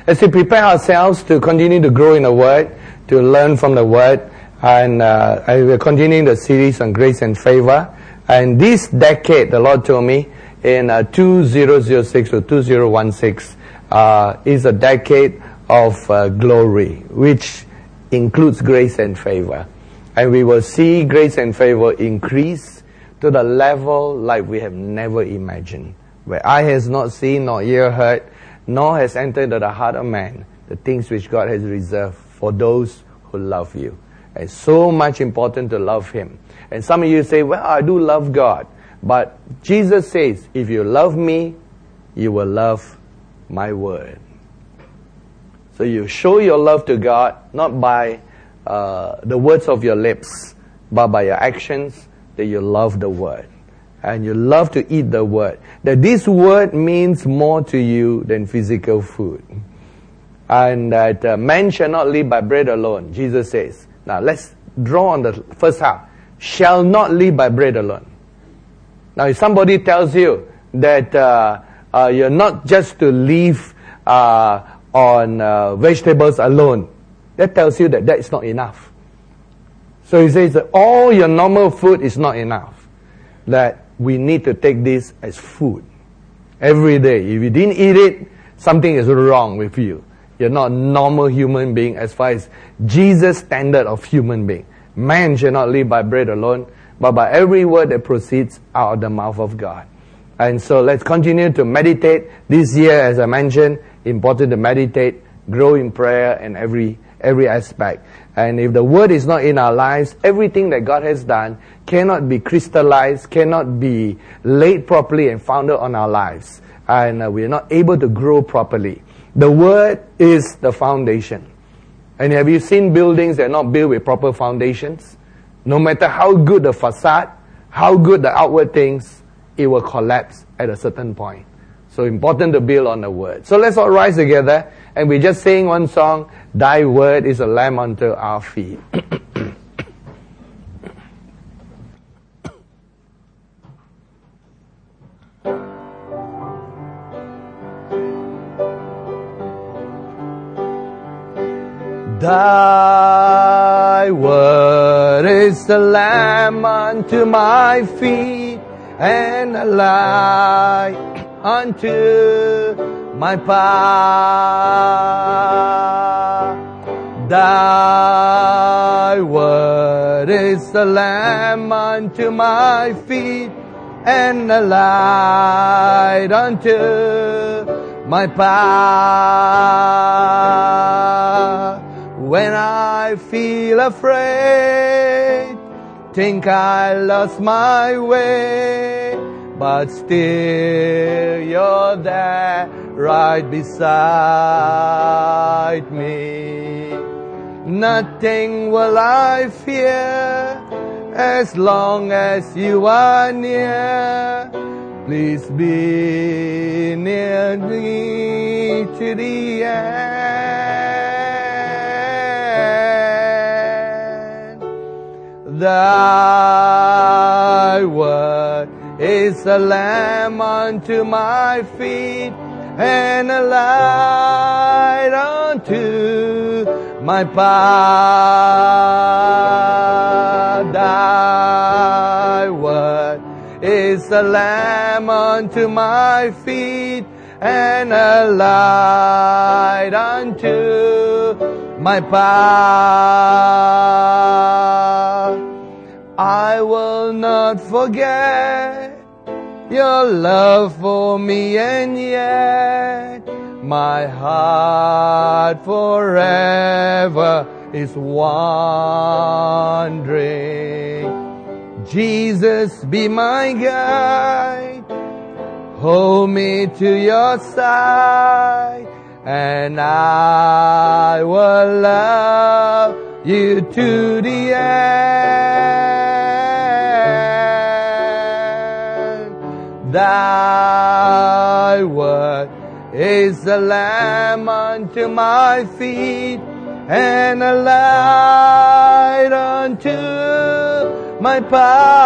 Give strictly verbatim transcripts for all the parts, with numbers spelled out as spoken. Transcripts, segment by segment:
as we prepare ourselves to continue to grow in the Word, to learn from the Word, and uh, I will continue the series on grace and favor. And this decade, the Lord told me, in uh, two thousand six to two thousand sixteen, uh, is a decade of uh, glory, which includes grace and favor. And we will see grace and favor increase to the level like we have never imagined, where eye has not seen, nor ear heard, nor has entered into the heart of man the things which God has reserved for those who love you. It's so much important to love Him. And some of you say, well, I do love God. But Jesus says, if you love me, you will love my word. So you show your love to God, not by uh, the words of your lips, but by your actions, that you love the word. And you love to eat the word. That this word means more to you than physical food. And that uh, man shall not live by bread alone, Jesus says. Now let's draw on the first half. Shall not live by bread alone. Now if somebody tells you that uh, uh, you're not just to live uh, on uh, vegetables alone, that tells you that that is not enough. So he says that all your normal food is not enough. That we need to take this as food every day. If you didn't eat it, something is wrong with you. You're not a normal human being as far as Jesus' standard of human being. Man shall not live by bread alone, but by every word that proceeds out of the mouth of God. And so let's continue to meditate. This year, as I mentioned, important to meditate, grow in prayer in every every aspect. And if the word is not in our lives, everything that God has done cannot be crystallized, cannot be laid properly and founded on our lives. And uh, we are not able to grow properly. The word is the foundation. And have you seen buildings that are not built with proper foundations? No matter how good the facade, how good the outward things, it will collapse at a certain point. So important to build on the word. So let's all rise together and we just sing one song, Thy word is a lamp unto our feet. Thy word is a lamp unto my feet and a light unto my path. Thy word is a lamp unto my feet and a light unto my path. When I feel afraid, think I lost my way, but still you're there right beside me. Nothing will I fear as long as you are near. Please be near me to the end. Thy word is a lamp unto my feet and a light unto my path. Thy word is a lamp unto my feet and a light unto my path. I will not forget your love for me, and yet my heart forever is wandering. Jesus, be my guide, hold me to your side, and I will love you to the end. Thy word is a lamp unto my feet and a light unto my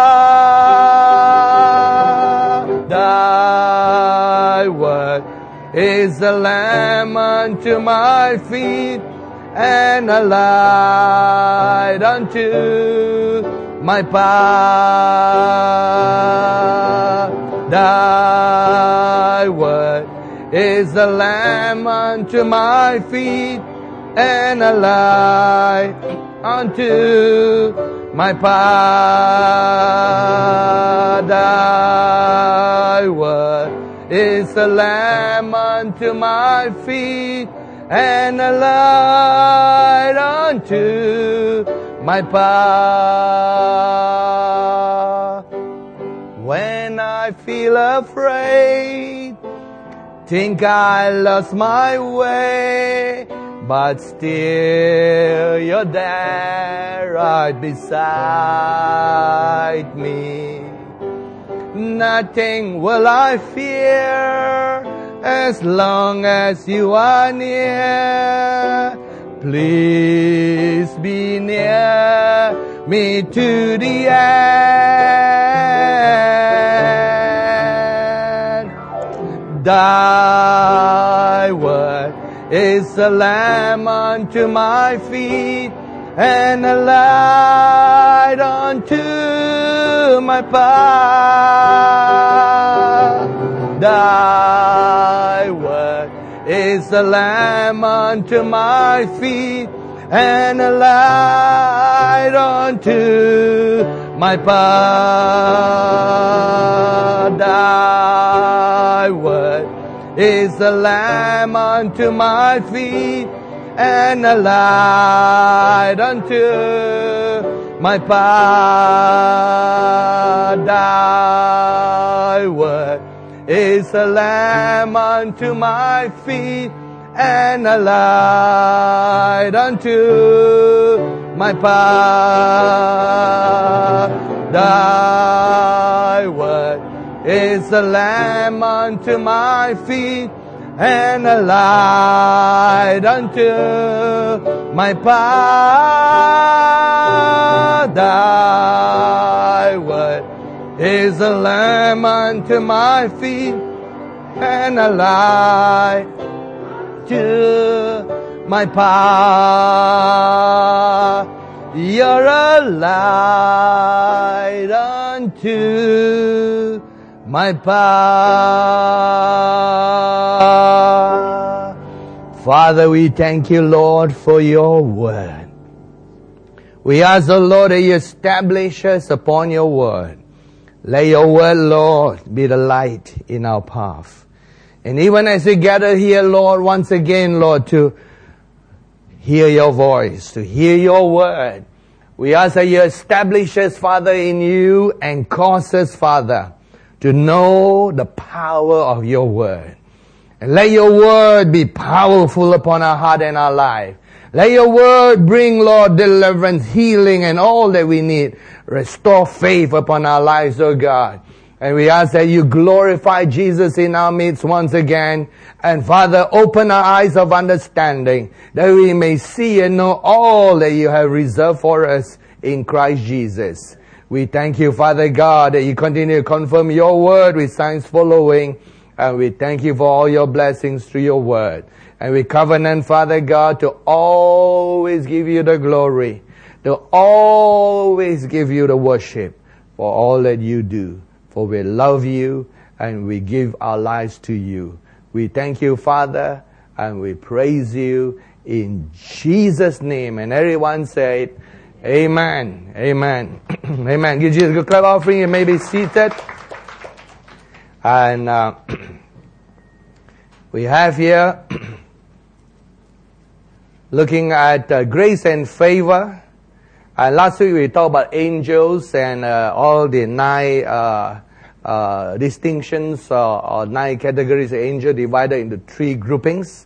path. Thy word is a lamp unto my feet, and a light unto my path. Thy word is a lamp unto my feet, and a light unto my path. Thy word is a lamp unto my feet, and a light unto my path. When I feel afraid, think I lost my way, but still you're there right beside me. Nothing will I fear as long as you are near. Please be near me to the end. Thy word is a lamp unto my feet, and a light unto my path. Thy word is a lamp unto my feet, and a light unto my path. Thy word is a lamp unto my feet, and a light unto my path. Thy word is a lamp unto my feet, and a light unto my path. Thy word is a lamp unto my feet, and a light unto my path. Thy word is a lamp unto my feet, and a light to my path. You're a light unto my path. Father, we thank you, Lord, for your word. We ask the Lord that you establish us upon your word. Let your word, Lord, be the light in our path. And even as we gather here, Lord, once again, Lord, to hear your voice, to hear your word, we ask that you establish us, Father, in you, and cause us, Father, to know the power of your word. And let your word be powerful upon our heart and our life. Let your word bring, Lord, deliverance, healing, and all that we need. Restore faith upon our lives, oh God. And we ask that you glorify Jesus in our midst once again. And Father, open our eyes of understanding, that we may see and know all that you have reserved for us in Christ Jesus. We thank you, Father God, that you continue to confirm your word with signs following. And we thank you for all your blessings through your word. And we covenant, Father God, to always give you the glory, to always give you the worship for all that you do. For we love you and we give our lives to you. We thank you, Father, and we praise you in Jesus' name. And everyone said, Amen. Amen. Amen. Give Jesus a good clap offering. You may be seated. And uh, we have here looking at uh, grace and favor. And last week we talked about angels and uh, all the nine uh, uh, distinctions uh, or nine categories of angel divided into three groupings.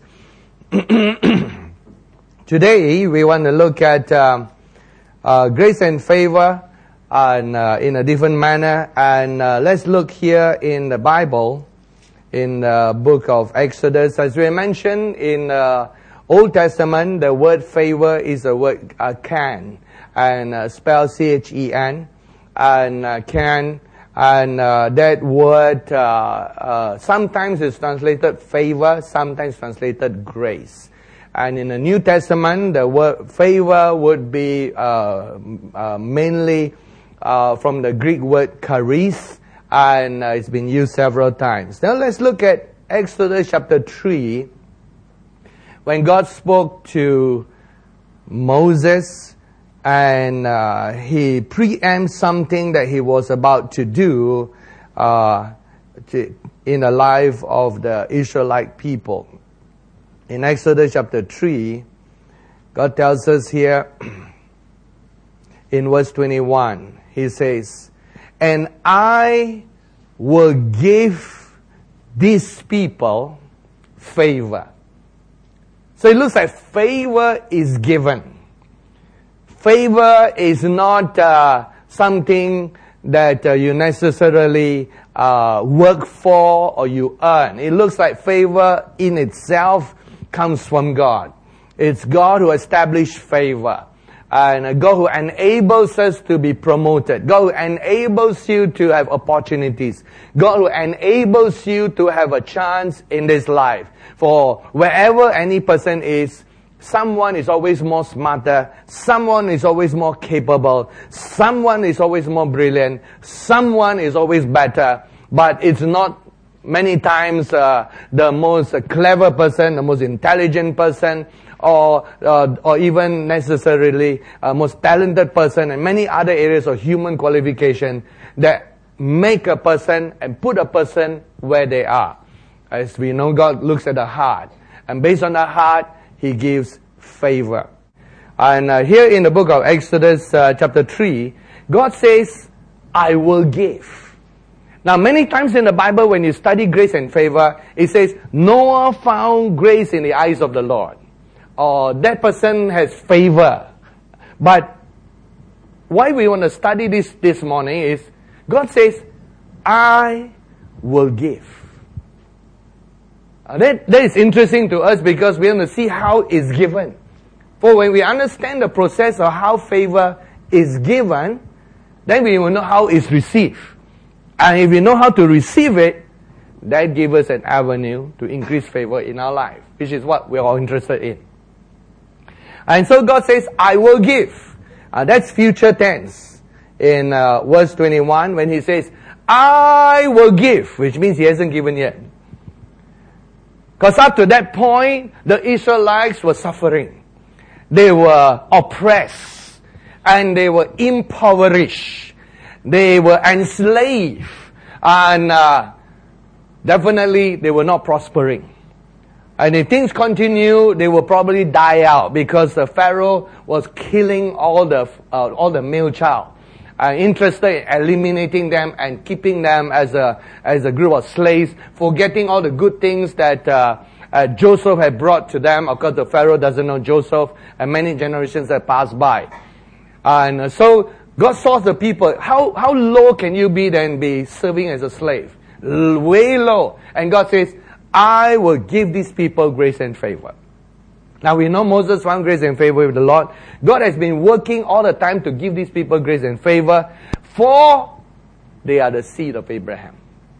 Today we want to look at uh, uh, grace and favor and uh, in a different manner. And uh, let's look here in the Bible, in the book of Exodus. As we mentioned in uh, Old Testament, the word favor is the word uh, can, and uh, spelled C H E N, and uh, can, And uh, that word uh, uh, sometimes is translated favor, sometimes translated grace. And in the New Testament, the word favor would be uh, uh, mainly uh, from the Greek word charis, and uh, it's been used several times. Now let's look at Exodus chapter three, when God spoke to Moses, and uh, he preempts something that he was about to do uh, to, in the life of the Israelite people. In Exodus chapter three, God tells us here in verse twenty-one, He says, "And I will give these people favor." So it looks like favor is given. Favor is not uh, something that uh, you necessarily uh, work for or you earn. It looks like favor in itself comes from God. It's God who established favor. And God who enables us to be promoted. God who enables you to have opportunities. God who enables you to have a chance in this life. For wherever any person is, someone is always more smarter, someone is always more capable, someone is always more brilliant, someone is always better, but it's not many times uh, the most clever person, the most intelligent person, or uh, or even necessarily uh, most talented person, and many other areas of human qualification that make a person and put a person where they are. As we know, God looks at the heart, and based on the heart, He gives favor. And uh, here in the book of Exodus uh, chapter three, God says, "I will give." Now, many times in the Bible, when you study grace and favor, it says, "Noah found grace in the eyes of the Lord." Or that person has favor. But why we want to study this this morning is, God says, "I will give." Uh, that, that is interesting to us because we want to see how it's given. For when we understand the process of how favor is given, then we will know how it's received. And if we know how to receive it, that gives us an avenue to increase favor in our life, which is what we're all interested in. And so God says, "I will give." Uh, that's future tense in uh, verse twenty-one when He says, "I will give," which means He hasn't given yet. Because up to that point, the Israelites were suffering. They were oppressed. And they were impoverished. They were enslaved. And uh, definitely they were not prospering. And if things continue, they will probably die out because the Pharaoh was killing all the uh, all the male child, uh, interested in eliminating them and keeping them as a as a group of slaves, forgetting all the good things that uh, uh, Joseph had brought to them. Of course, the Pharaoh doesn't know Joseph, and many generations have passed by. And uh, so God saw the people. How how low can you be than be serving as a slave? L- way low. And God says, "I will give these people grace and favor." Now we know Moses found grace and favor with the Lord. God has been working all the time to give these people grace and favor, for they are the seed of Abraham.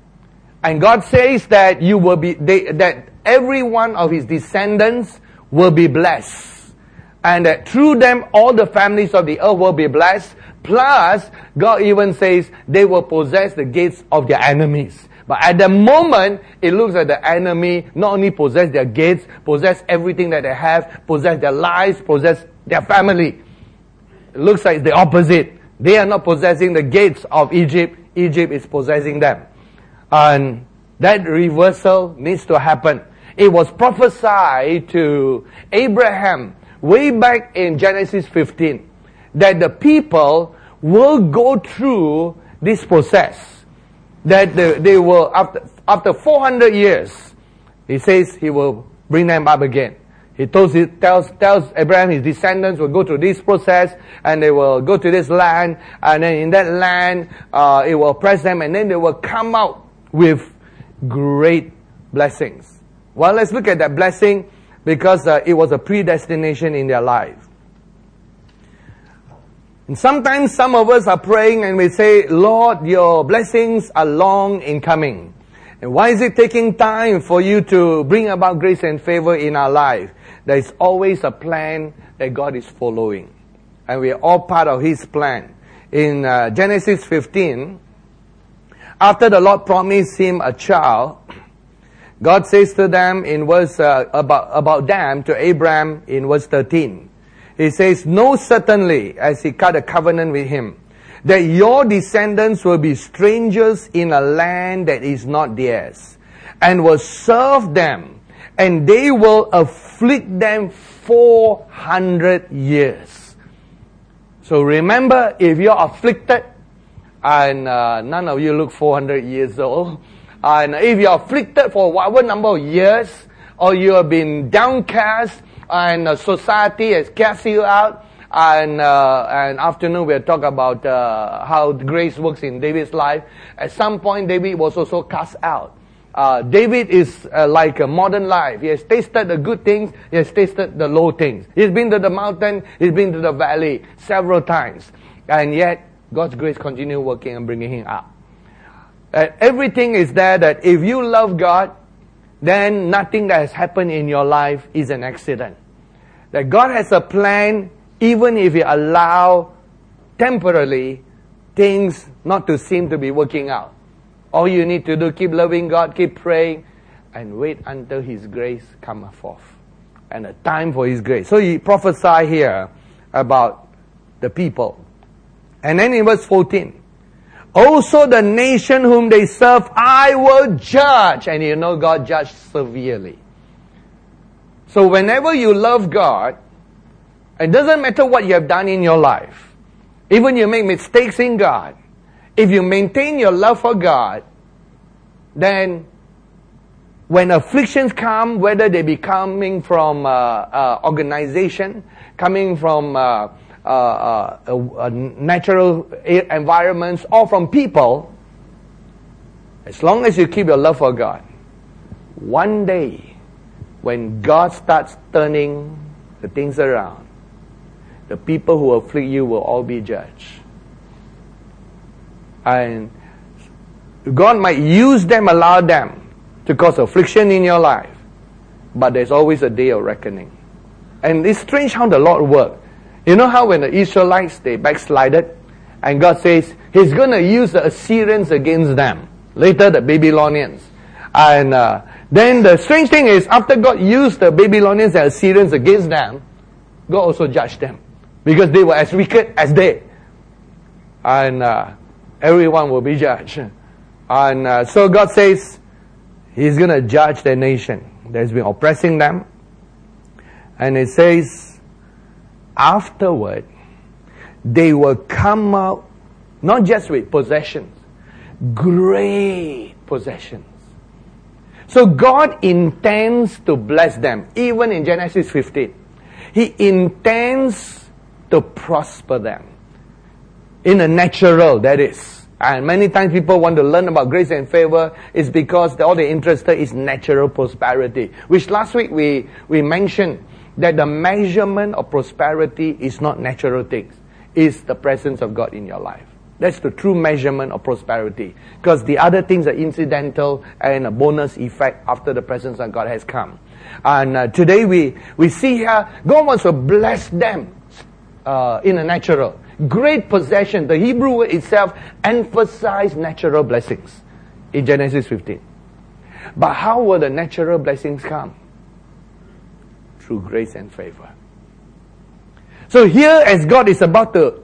And God says that you will be they, that every one of His descendants will be blessed, and that through them all the families of the earth will be blessed. Plus, God even says they will possess the gates of their enemies. But at the moment, it looks like the enemy not only possess their gates, possess everything that they have, possess their lives, possess their family. It looks like the opposite. They are not possessing the gates of Egypt. Egypt is possessing them. And that reversal needs to happen. It was prophesied to Abraham way back in Genesis fifteen that the people will go through this process. That they, they will, after, after four hundred years, He says He will bring them up again. He tells, he tells, tells Abraham his descendants will go through this process, and they will go to this land, and then in that land, uh, it will oppress them, and then they will come out with great blessings. Well, let's look at that blessing, because uh, it was a predestination in their life. And sometimes some of us are praying and we say, Lord, your blessings are long in coming. And why is it taking time for you to bring about grace and favor in our life? There is always a plan that God is following. And we are all part of His plan. In uh, Genesis fifteen, after the Lord promised him a child, God says to them in verse uh, about about them to Abraham in verse thirteen. He says, "Know certainly," as he cut a covenant with him, "that your descendants will be strangers in a land that is not theirs, and will serve them, and they will afflict them four hundred years." So remember, if you're afflicted, and uh, none of you look four hundred years old, and if you're afflicted for whatever number of years, or you have been downcast, and uh, society has cast you out, and uh, and afternoon we'll talk about uh, how grace works in David's life. At some point, David was also cast out. Uh, David is uh, like a modern life. He has tasted the good things. He has tasted the low things. He's been to the mountain. He's been to the valley several times. And yet, God's grace continues working and bringing him up. Uh, everything is there that if you love God, then nothing that has happened in your life is an accident. That God has a plan, even if you allow temporarily things not to seem to be working out. All you need to do, keep loving God, keep praying, and wait until His grace come forth. And a time for His grace. So He prophesied here about the people. And then in verse fourteen, "Also the nation whom they serve, I will judge." And you know God judged severely. So whenever you love God, it doesn't matter what you have done in your life. Even you make mistakes in God, if you maintain your love for God, then when afflictions come, whether they be coming from uh, uh, organization, coming from uh, uh, uh, uh, natural environments, or from people, as long as you keep your love for God, one day, when God starts turning the things around, the people who afflict you will all be judged. And God might use them, allow them to cause affliction in your life. But there's always a day of reckoning. And it's strange how the Lord works. You know how when the Israelites, they backslided, and God says, He's going to use the Assyrians against them. Later, the Babylonians. And uh, then the strange thing is, after God used the Babylonians and Assyrians against them, God also judged them. Because they were as wicked as they. And uh, everyone will be judged. And uh, so God says, He's going to judge the nation that's been oppressing them. And it says, afterward, they will come out, not just with possessions, great possessions. So God intends to bless them, even in Genesis fifteen. He intends to prosper them. In a natural, that is. And many times people want to learn about grace and favor is because all they're interested is natural prosperity. Which last week we, we mentioned that the measurement of prosperity is not natural things. It's the presence of God in your life. That's the true measurement of prosperity. Because the other things are incidental and a bonus effect after the presence of God has come. And uh, today we, we see here, God wants to bless them uh, in a natural. Great possession. The Hebrew word itself emphasized natural blessings in Genesis fifteen. But how will the natural blessings come? Through grace and favor. So here, as God is about to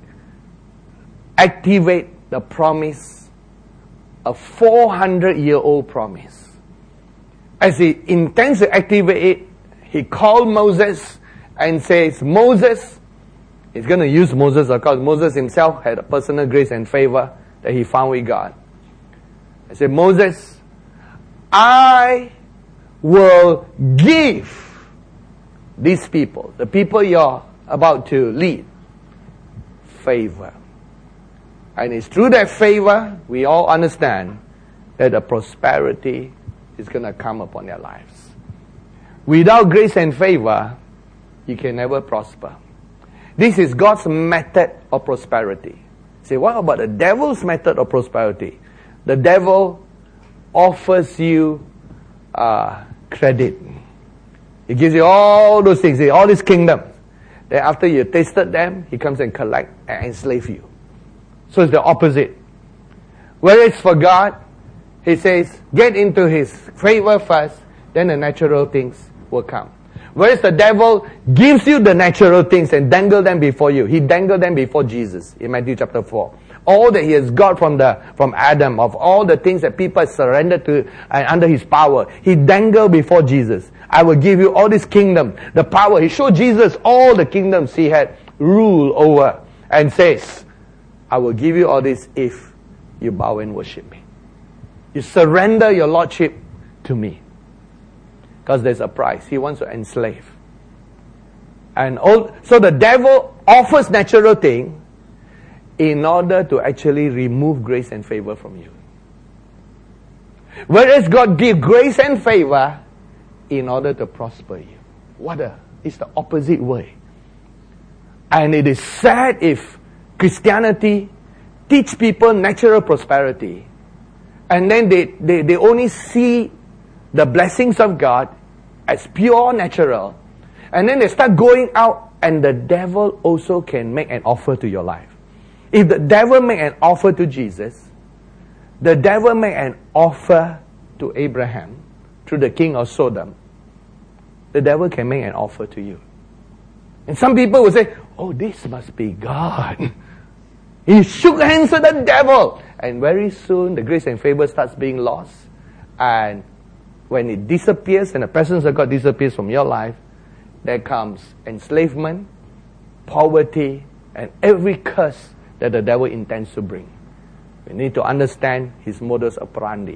activate the promise, a four hundred year old promise, as He intends to activate it, He called Moses and says, Moses, He's going to use Moses because Moses himself had a personal grace and favor that he found with God. I said, Moses, I will give these people, the people you're about to lead, favor. And it's through that favor, we all understand that the prosperity is going to come upon their lives. Without grace and favor, you can never prosper. This is God's method of prosperity. Say, what about the devil's method of prosperity? The devil offers you uh, credit. He gives you all those things, all these kingdoms. Then after you tasted them, he comes and collect and enslave you. So it's the opposite. Whereas for God, he says, get into his favor first, then the natural things will come. Whereas the devil gives you the natural things and dangle them before you. He dangled them before Jesus in Matthew chapter four. All that he has got from the from Adam, of all the things that people surrendered to and under his power, he dangled before Jesus. I will give you all this kingdom, the power. He showed Jesus all the kingdoms he had rule over and says, I will give you all this if you bow and worship me. You surrender your lordship to me. Because there's a price. He wants to enslave. And all, so the devil offers natural things in order to actually remove grace and favor from you. Whereas God gives grace and favor in order to prosper you. What a, it's the opposite way. And it is sad if Christianity teach people natural prosperity and then they, they, they only see the blessings of God as pure natural, and then they start going out and the devil also can make an offer to your life. If the devil make an offer to Jesus, the devil make an offer to Abraham through the king of Sodom, the devil can make an offer to you. And some people will say, oh, this must be God. He shook hands with the devil. And very soon the grace and favor starts being lost. And when it disappears and the presence of God disappears from your life, there comes enslavement, poverty, and every curse that the devil intends to bring. We need to understand his modus operandi.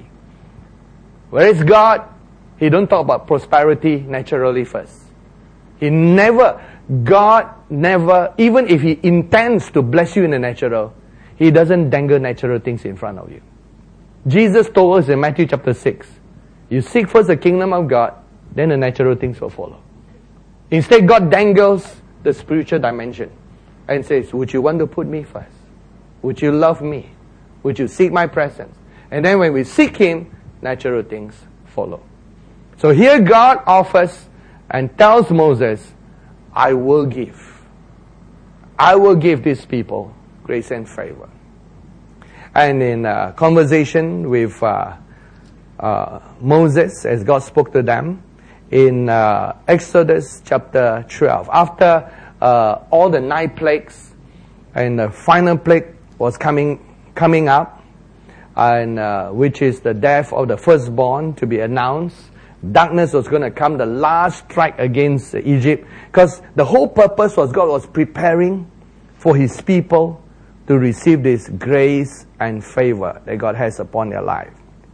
Whereas God, he don't talk about prosperity naturally first. He never, God never, even if he intends to bless you in the natural, he doesn't dangle natural things in front of you. Jesus told us in Matthew chapter six, you seek first the kingdom of God, then the natural things will follow. Instead, God dangles the spiritual dimension and says, would you want to put me first? Would you love me? Would you seek my presence? And then when we seek him, natural things follow. So here God offers and tells Moses, I will give. I will give these people grace and favor. And in a conversation with uh, uh, Moses, as God spoke to them, in uh, Exodus chapter twelve, after uh, all the nine plagues, and the final plague was coming coming up, and uh, which is the death of the firstborn to be announced. Darkness was going to come, the last strike against Egypt, because the whole purpose was God was preparing for his people to receive this grace and favor that God has upon their life.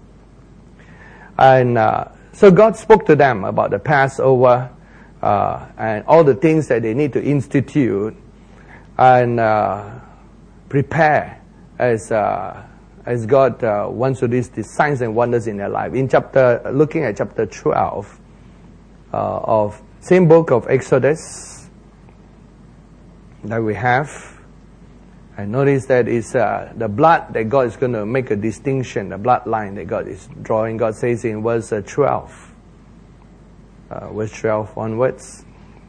And uh, so God spoke to them about the Passover uh, and all the things that they need to institute and uh, prepare as uh, as God uh, wants to do these signs and wonders in their life. In chapter, looking at chapter twelve uh, of same book of Exodus that we have, I notice that it's uh, the blood that God is going to make a distinction, the bloodline that God is drawing. God says in verse uh, twelve, uh, verse twelve onwards,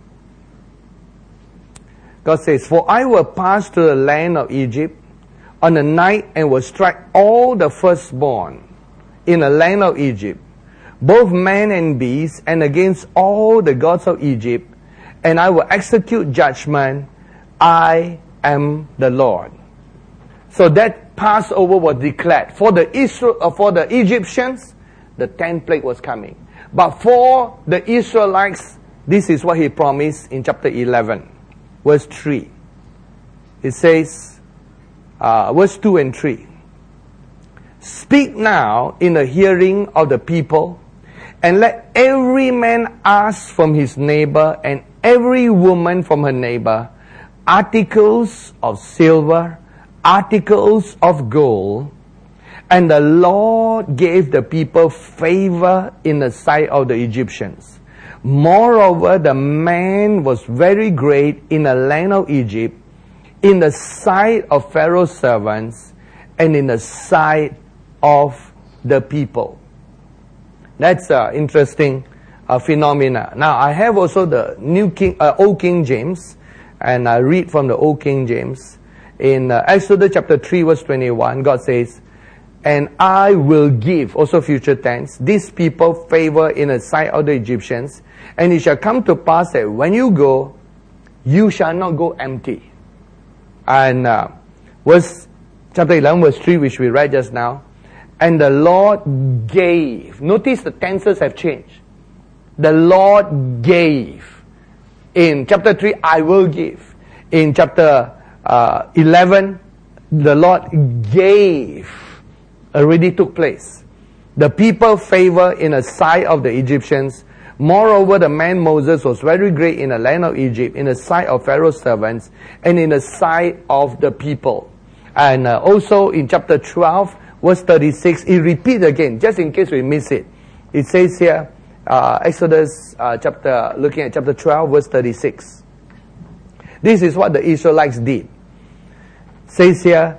God says, for I will pass to the land of Egypt on the night and will strike all the firstborn in the land of Egypt, both man and beast, and against all the gods of Egypt, and I will execute judgment. I am the Lord. So that Passover was declared. For the Israel, uh, for the Egyptians, the tenth plague was coming. But for the Israelites, this is what he promised in chapter eleven, verse three. It says, Uh, verse two and three. Speak now in the hearing of the people, and let every man ask from his neighbor and every woman from her neighbor articles of silver, articles of gold. And the Lord gave the people favor in the sight of the Egyptians. Moreover, the man was very great in the land of Egypt, in the sight of Pharaoh's servants, and in the sight of the people. That's an interesting uh, phenomena. Now, I have also the New King, uh, Old King James, and I read from the Old King James. In uh, Exodus chapter three, verse twenty-one, God says, "And I will give," also future tense, "these people favor in the sight of the Egyptians, and it shall come to pass that when you go, you shall not go empty." And uh, verse chapter eleven, verse three, which we read just now, "And the Lord gave." Notice the tenses have changed. The Lord gave. In chapter three, "I will give." In chapter uh, eleven, the Lord gave. Already took place. The people favor in the sight of the Egyptians. Moreover, the man Moses was very great in the land of Egypt, in the sight of Pharaoh's servants, and in the sight of the people. And uh, also in chapter twelve, verse thirty-six, it repeats again, just in case we miss it. It says here, uh, Exodus uh, chapter, looking at chapter twelve, verse thirty-six. This is what the Israelites did. It says here,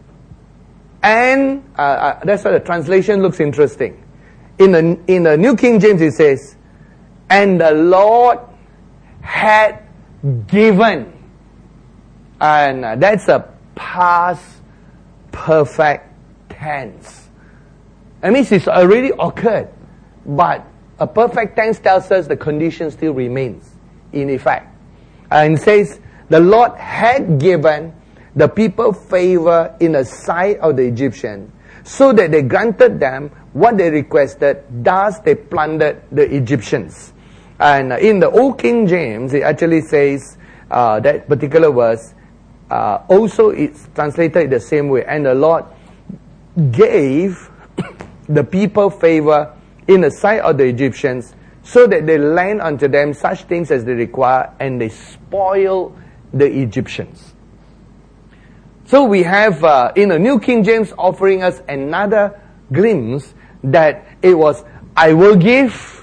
and uh, uh, that's why the translation looks interesting. In the in the New King James it says, "And the Lord had given," and uh, that's a past perfect tense. That means it's already occurred, but a perfect tense tells us the condition still remains in effect, and it says, "The Lord had given the people favor in the sight of the Egyptian, so that they granted them what they requested, thus they plundered the Egyptians." And in the Old King James, it actually says, uh, that particular verse, uh, also it's translated the same way, "And the Lord gave the people favor in the sight of the Egyptians, so that they lend unto them such things as they require, and they spoil the Egyptians." So we have uh, in the New King James offering us another glimpse that it was, "I will give,"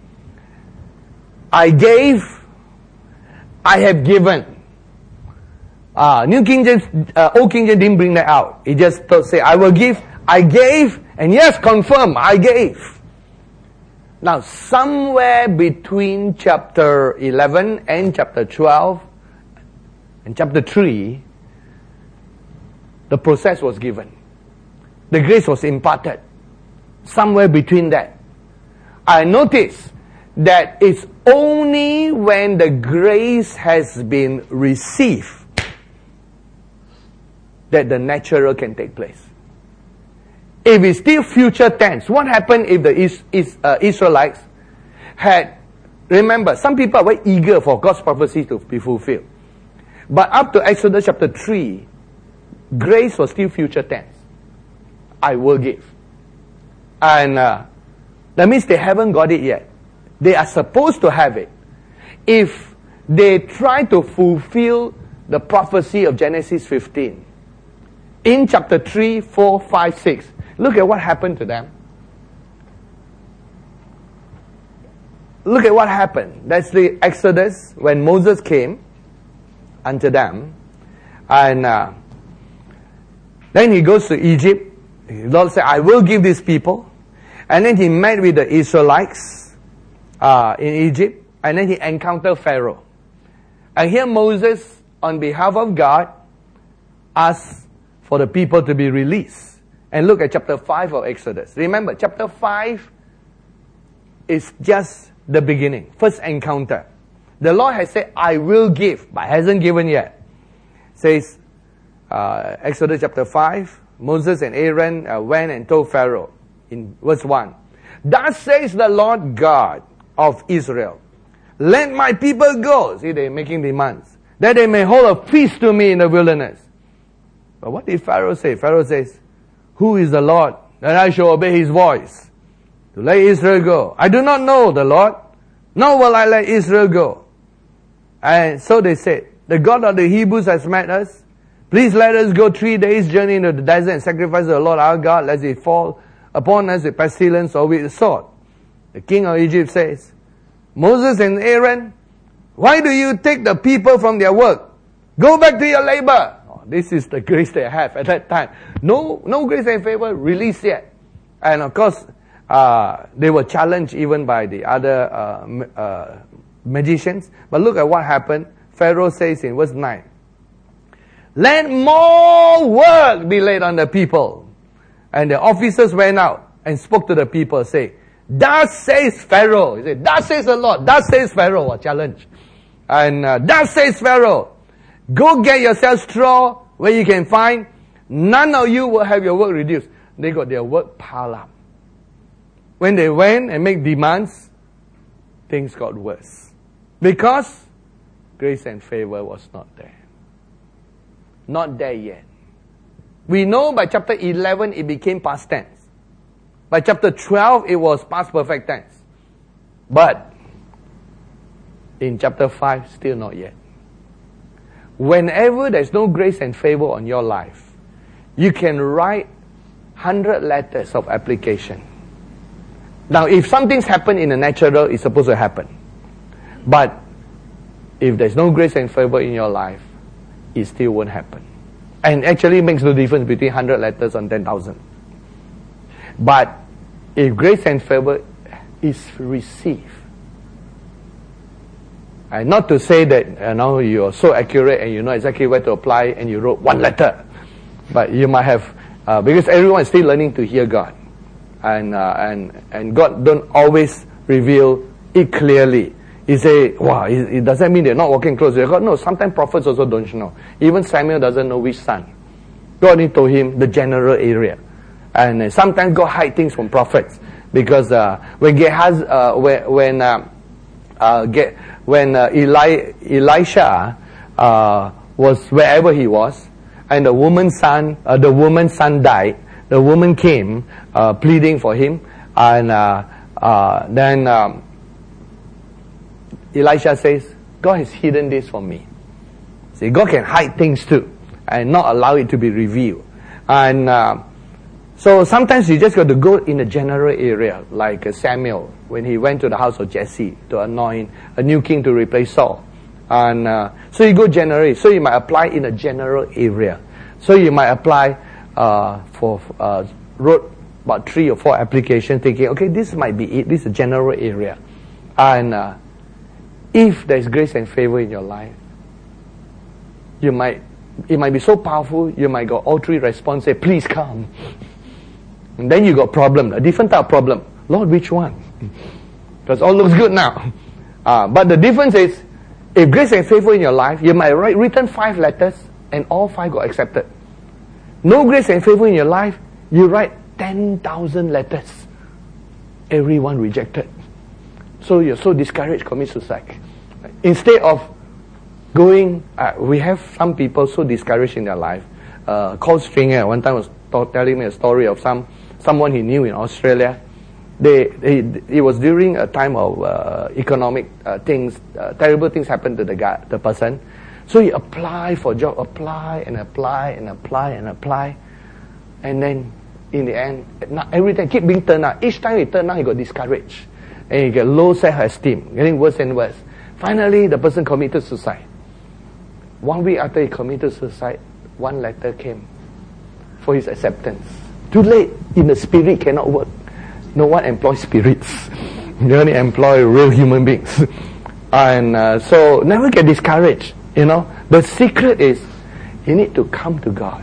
"I gave," "I have given." Uh, New King James, uh, Old King James didn't bring that out. It just say, "I will give," "I gave," and yes, confirm, "I gave." Now, somewhere between chapter eleven and chapter twelve and chapter three, the process was given. The grace was imparted. Somewhere between that. I notice that it's only when the grace has been received that the natural can take place. If it's still future tense, what happened if the is, is, uh, Israelites had, remember, some people are very eager for God's prophecy to be fulfilled. But up to Exodus chapter three, grace was still future tense. "I will give." And uh, that means they haven't got it yet. They are supposed to have it. If they try to fulfill the prophecy of Genesis fifteen, in chapter three, four, five, six, look at what happened to them. Look at what happened. That's the Exodus, when Moses came unto them. And uh, then he goes to Egypt. The Lord said, "I will give these people." And then he met with the Israelites uh, in Egypt. And then he encountered Pharaoh. And here Moses, on behalf of God, asked for the people to be released. And look at chapter five of Exodus. Remember, chapter five is just the beginning. First encounter. The Lord has said, "I will give," but hasn't given yet. Says, uh, Exodus chapter five, Moses and Aaron uh, went and told Pharaoh, in verse one, "Thus says the Lord God of Israel, let my people go." See, they're making demands. "That they may hold a feast to me in the wilderness." But what did Pharaoh say? Pharaoh says, "Who is the Lord, that I shall obey his voice to let Israel go? I do not know the Lord, nor will I let Israel go." And so they said, "The God of the Hebrews has met us. Please let us go three days' journey into the desert and sacrifice to the Lord our God, lest it fall upon us with pestilence or with the sword." The king of Egypt says, Moses and Aaron, why do you take the people from their work? Go back to your labor. Oh, this is the grace they have at that time. No, no grace and favor released yet. And of course, uh, they were challenged even by the other uh, uh, magicians. But look at what happened. Pharaoh says in verse nine, let more work be laid on the people. And the officers went out and spoke to the people, say, thus says Pharaoh. He said, thus says the Lord. Thus says Pharaoh. A challenge. And uh, thus says Pharaoh, go get yourself straw where you can find. None of you will have your work reduced. They got their work piled up. When they went and make demands, things got worse. Because grace and favor was not there. Not there yet. We know by chapter eleven it became past tense. By chapter twelve it was past perfect tense. But in chapter five, still not yet. Whenever there's no grace and favor on your life, you can write hundred letters of application. Now, if something's happened in the natural, it's supposed to happen. But if there's no grace and favor in your life, it still won't happen. And actually it makes no difference between one hundred letters and ten thousand. But if grace and favor is received, and not to say that you know you're so accurate and you know exactly where to apply and you wrote one letter, but you might have uh, because everyone is still learning to hear God, and uh, and and God don't always reveal it clearly. He say, wow, it, it doesn't mean they're not walking close to God. No, sometimes prophets also don't know. Even Samuel doesn't know which son. God only told him the general area. And uh, sometimes God hide things from prophets. Because uh, when Gehazi, uh, when, when, uh, uh, Ge- when uh, Eli- Elisha uh, was wherever he was, and the woman's son, uh, the woman's son died, the woman came uh, pleading for him, and uh, uh, then um, Elisha says, God has hidden this from me. See, God can hide things too, and not allow it to be revealed. And uh, so sometimes you just got to go in a general area, like uh, Samuel, when he went to the house of Jesse to anoint a new king to replace Saul. And uh, so you go generally. So you might apply in a general area. So you might apply uh, for, uh, wrote about three or four applications thinking, okay, this might be it. This is a general area. And uh, if there's grace and favor in your life, you might, it might be so powerful, you might got all three response, say, please come. And then you got problem, a different type of problem. Lord, which one? Because all looks good now. Uh, but the difference is, if grace and favor in your life, you might write written five letters and all five got accepted. No grace and favor in your life, you write ten thousand letters. Everyone rejected. So you're so discouraged, commit suicide. Instead of going, uh, we have some people so discouraged in their life. Uh, Carl Stringer one time was t- telling me a story of some someone he knew in Australia. They, they it was during a time of uh, economic uh, things, uh, terrible things happened to the guy, the person. So he applied for job, apply and apply and apply and apply, and then in the end, not every time keep being turned out. Each time he turned out, he got discouraged. And you get low self-esteem, getting worse and worse. Finally, the person committed suicide. One week after he committed suicide, one letter came for his acceptance. Too late. In the spirit cannot work. No one employs spirits. They only employ real human beings. And uh, so, never get discouraged. You know, the secret is you need to come to God.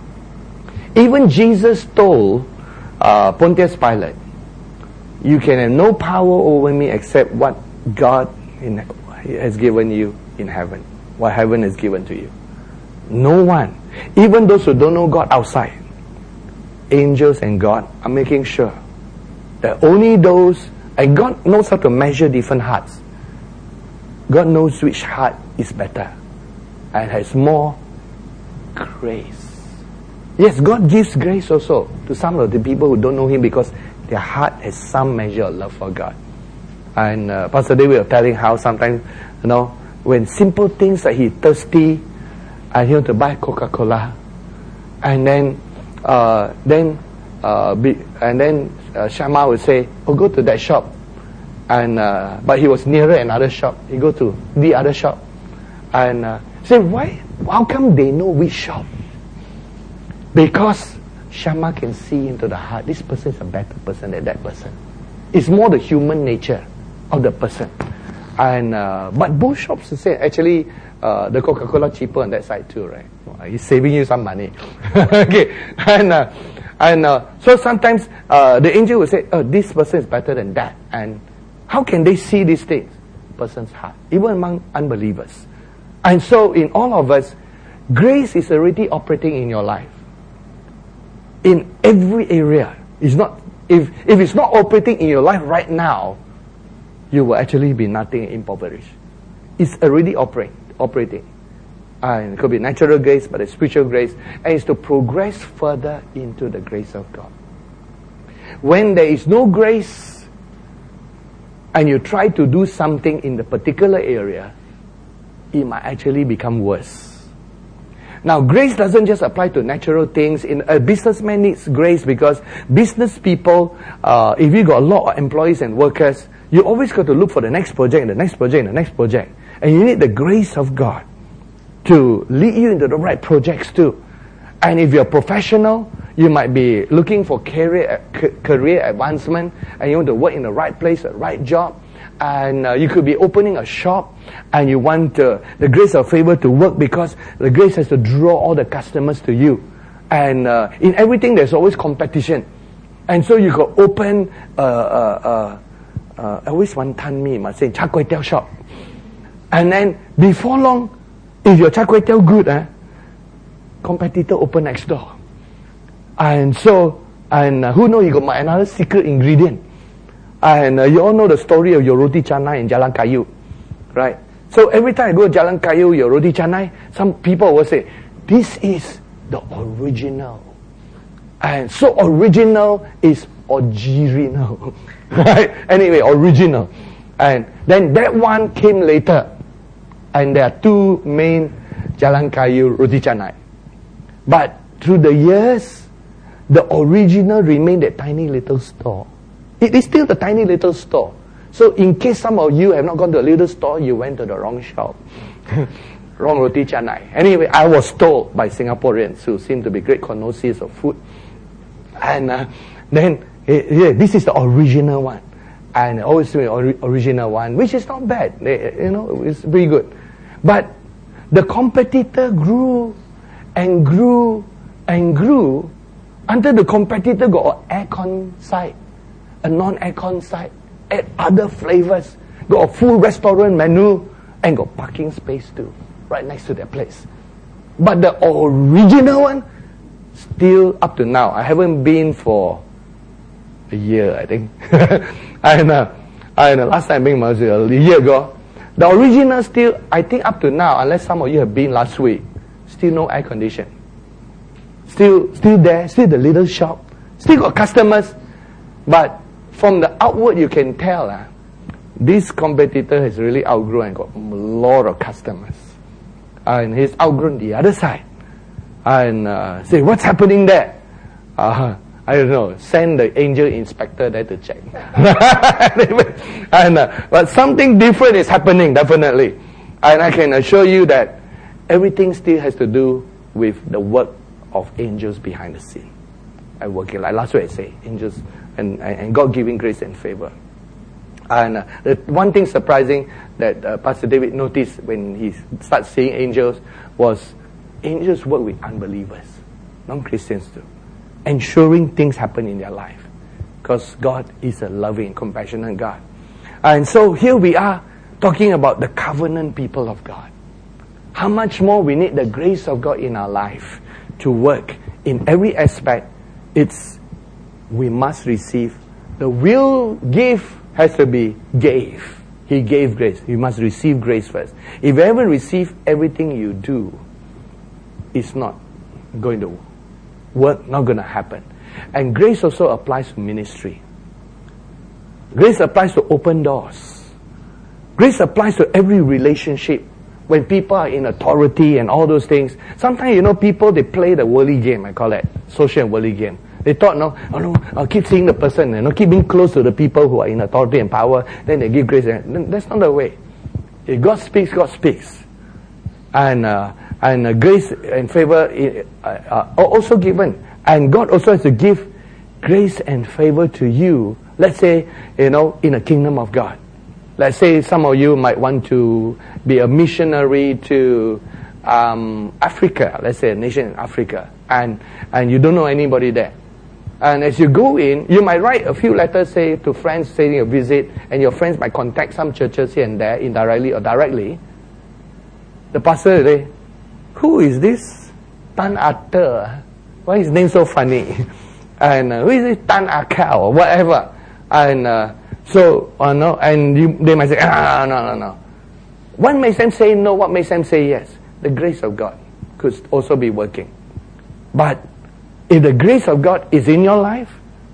Even Jesus told uh, Pontius Pilate, you can have no power over me except what God in, has given you in heaven. What heaven has given to you. No one. Even those who don't know God outside. Angels and God are making sure that only those, and God knows how to measure different hearts. God knows which heart is better and has more grace. Yes, God gives grace also to some of the people who don't know Him because their heart has some measure of love for God. And uh, Pastor David was telling how sometimes, you know, when simple things like he's thirsty and he wants to buy Coca-Cola, and then, uh, then, uh, be, and then uh, Shama would say, "Oh, go to that shop And uh, but he was nearer another shop. He go to the other shop. And uh, say, why? How come they know which shop? Because Shama can see into the heart. This person is a better person than that person. It's more the human nature of the person. And uh, but both shops say actually uh, the Coca-Cola cheaper on that side too, right? He's saving you some money. Okay, and uh, and uh, so sometimes uh, the angel will say, "Oh, this person is better than that." And how can they see these things? Person's heart, even among unbelievers. And so in all of us, grace is already operating in your life. In every area. It's not, if, if it's not operating in your life right now, you will actually be nothing impoverished. It's already operate, operating. And it could be natural grace, but it's spiritual grace. And it's to progress further into the grace of God. When there is no grace, and you try to do something in the particular area, it might actually become worse. Now, grace doesn't just apply to natural things. In a businessman needs grace because business people, uh, if you got a lot of employees and workers, you always got to look for the next project and the next project and the next project. And you need the grace of God to lead you into the right projects too. And if you're a professional, you might be looking for career career advancement, and you want to work in the right place, the right job. And uh, you could be opening a shop, and you want uh, the grace of favor to work because the grace has to draw all the customers to you. And uh, in everything, there's always competition. And so you could open, uh, uh, uh, uh, I always wanton mee, must say, char kway teow shop. And then before long, if your char kway teow good, eh, competitor open next door. And so, and uh, who knows, you got another secret ingredient. And uh, you all know the story of your roti canai in Jalan Kayu, right? So every time I go to Jalan Kayu, your roti canai, some people will say, this is the original. And so original is original, right? Anyway, original. And then that one came later. And there are two main Jalan Kayu roti canai. But through the years, the original remained that tiny little store. It is still the tiny little store. So in case some of you have not gone to a little store, you went to the wrong shop. Wrong roti canai. Anyway, I was told by Singaporeans who seem to be great connoisseurs of food. And uh, then, yeah, this is the original one. And always the original one, which is not bad. You know, it's pretty good. But the competitor grew and grew and grew until the competitor got an aircon side, a non-aircon side, add other flavors, got a full restaurant menu, and got parking space too, right next to their place. But the original one, still up to now, I haven't been for a year, I think. and, uh, and uh, last time being was a year ago. The original still, I think up to now, unless some of you have been last week, still no air condition. Still, still there, still the little shop, still got customers, but from the outward you can tell uh, this competitor has really outgrown and got a lot of customers. And he's outgrown the other side. And uh, say, what's happening there? Uh, I don't know, send the angel inspector there to check. and, uh, but something different is happening, definitely. And I can assure you that everything still has to do with the work of angels behind the scene. And working, like last week I say, angels and, and God giving grace and favor. And uh, the one thing surprising that uh, Pastor David noticed when he started seeing angels was angels work with unbelievers, non-Christians too, ensuring things happen in their life. Because God is a loving, compassionate God. And so here we are talking about the covenant people of God. How much more we need the grace of God in our life to work in every aspect. It's, we must receive. The will give has to be gave. He gave grace. You must receive grace first. If you ever receive everything you do, it's not going to work, not going to happen. And grace also applies to ministry. Grace applies to open doors. Grace applies to every relationship. When people are in authority and all those things, sometimes, you know, people, they play the worldly game, I call it, social and worldly game. They thought, no, oh no, I'll keep seeing the person, you know, keep being close to the people who are in authority and power, then they give grace. That's not the way. If God speaks, God speaks. And uh, and uh, grace and favor uh, are also given. And God also has to give grace and favor to you. Let's say, you know, in the kingdom of God. Let's say some of you might want to be a missionary to um, Africa. Let's say a nation in Africa. And, and you don't know anybody there. And as you go in, you might write a few letters, say, to friends saying a visit, and your friends might contact some churches here and there, indirectly or directly. The pastor will say, who is this Tan Arthur? Why is his name so funny? And uh, who is this Tan Akal or whatever? And uh, so, uh, no, and you, they might say, ah, no, no, no. What makes them say no? What makes them say yes? The grace of God could also be working. But if the grace of God is in your life,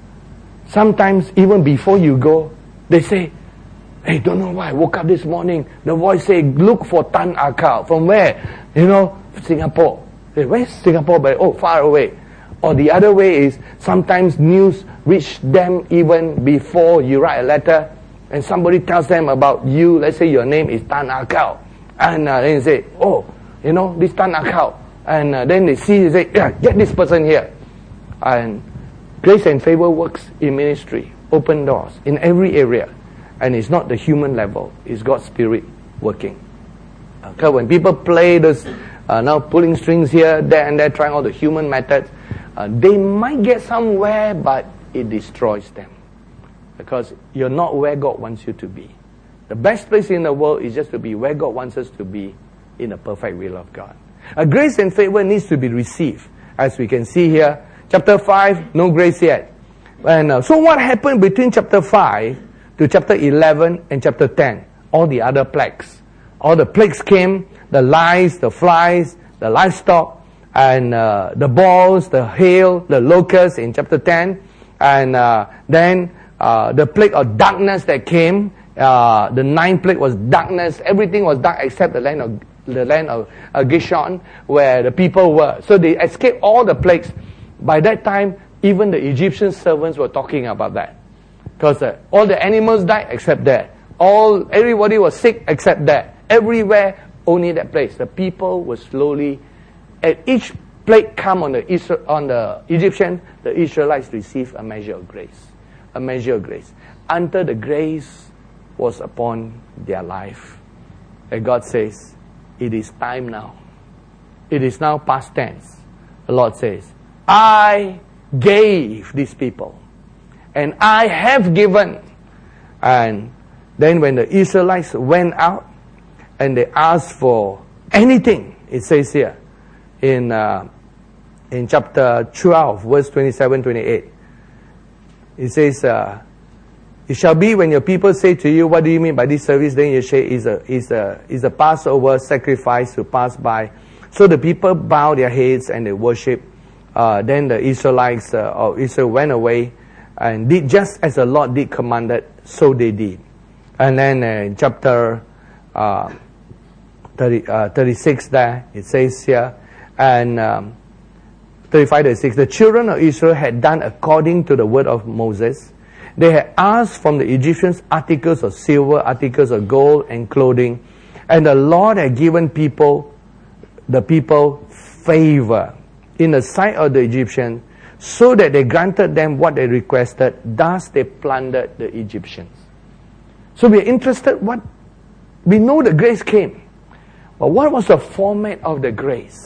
sometimes even before you go, they say, hey, don't know why, I woke up this morning, the voice say, look for Tan Akal. From where? You know, Singapore. Hey, where's Singapore? But oh, far away. Or the other way is, sometimes news reach them even before you write a letter, and somebody tells them about you. Let's say your name is Tan Akal. And uh, then they say, oh, you know, this Tan Akal. And uh, then they see, they say, yeah, get this person here. And grace and favor works in ministry, open doors, in every area. And it's not the human level, it's God's Spirit working. Okay, when people play this, uh, now pulling strings here, there and there, trying all the human methods, uh, they might get somewhere, but it destroys them. Because you're not where God wants you to be. The best place in the world is just to be where God wants us to be, in the perfect will of God. A grace and favor needs to be received. As we can see here, chapter five, no grace yet. And uh, so what happened between chapter five to chapter eleven and chapter ten? All the other plagues. All the plagues came, the lice, the flies, the livestock, and uh, the balls, the hail, the locusts in chapter ten. And uh, then uh, the plague of darkness that came. Uh, the ninth plague was darkness. Everything was dark except the land of the land of uh, Gishon, where the people were. So they escaped all the plagues. By that time, even the Egyptian servants were talking about that. Because uh, all the animals died except that. All, everybody was sick except that. Everywhere, only that place. The people were slowly, at each plague come on the, Isra- on the Egyptian, the Israelites received a measure of grace. A measure of grace. Until the grace was upon their life. And God says, it is time now. It is now past tense. The Lord says, I gave these people. And I have given. And then when the Israelites went out and they asked for anything, it says here in uh, in chapter twelve, verse twenty-seven, twenty-eight. It says, uh, it shall be when your people say to you, what do you mean by this service? Then you say, is a, is a, is a Passover sacrifice to pass by. So the people bowed their heads and they worship. Uh, then the Israelites uh, of Israel went away and did just as the Lord did commanded, so they did. And then uh, in chapter uh, thirty, uh, thirty-six there, it says here, and um, thirty-five, thirty-six, the children of Israel had done according to the word of Moses. They had asked from the Egyptians articles of silver, articles of gold, and clothing. And the Lord had given people, the people, favor in the sight of the Egyptians, so that they granted them what they requested. Thus they plundered the Egyptians. So we are interested what, we know the grace came. But what was the format of the grace?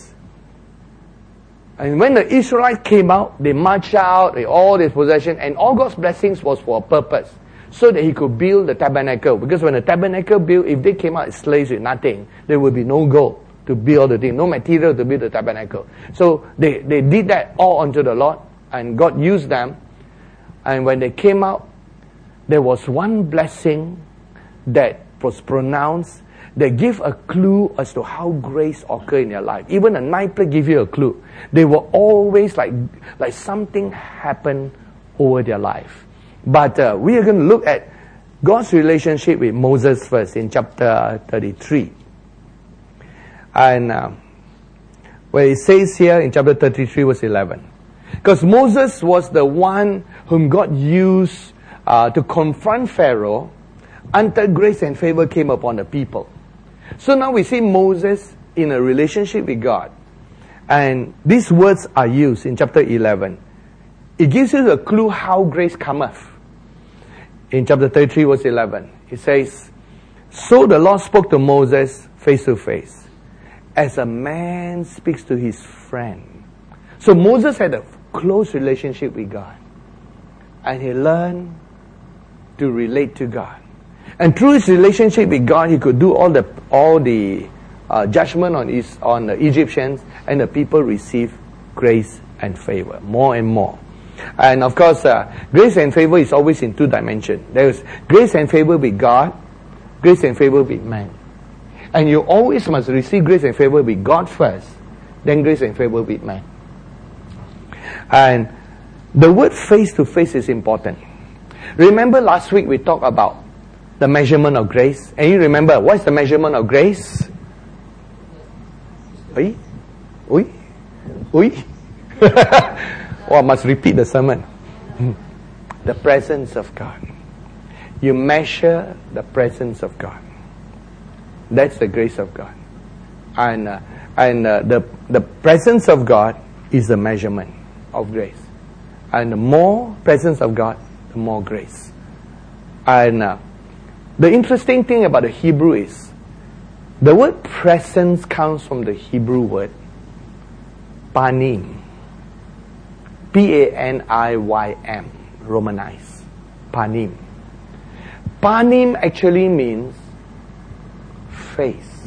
And when the Israelites came out, they marched out, they all their possession, and all God's blessings was for a purpose. So that He could build the tabernacle. Because when the tabernacle built, if they came out as slaves with nothing, there would be no gold to build the thing, no material to build the tabernacle. So they, they did that all unto the Lord, and God used them. And when they came out, there was one blessing that was pronounced that give a clue as to how grace occurred in their life. Even the ninth plague give you a clue. They were always like, like something happened over their life. But uh, we are going to look at God's relationship with Moses first in chapter thirty-three. And uh, where it says here in chapter thirty-three verse eleven, Because Moses was the one whom God used uh, to confront Pharaoh until grace and favor came upon the people. So now we see Moses in a relationship with God. And these words are used in chapter eleven. It gives you a clue how grace cometh. In chapter thirty-three, verse eleven, it says, "So the Lord spoke to Moses face to face, as a man speaks to his friend." So Moses had a close relationship with God. And he learned to relate to God. And through his relationship with God, he could do all the all the uh, judgment on his on the Egyptians, and the people received grace and favor more and more. And of course, uh, grace and favor is always in two dimensions. There is grace and favor with God, grace and favor with man. And you always must receive grace and favor with God first, then grace and favor with man. And the word face to face is important. Remember last week we talked about the measurement of grace. And you remember, what's the measurement of grace? Oui? Oui? Oui? Oh, I must repeat the sermon. The presence of God. You measure the presence of God. That's the grace of God. And uh, and uh, the the presence of God is the measurement of grace. And the more presence of God, the more grace. And uh, the interesting thing about the Hebrew is, the word presence comes from the Hebrew word panim. P A N I Y M, Romanized. Panim. Panim actually means face.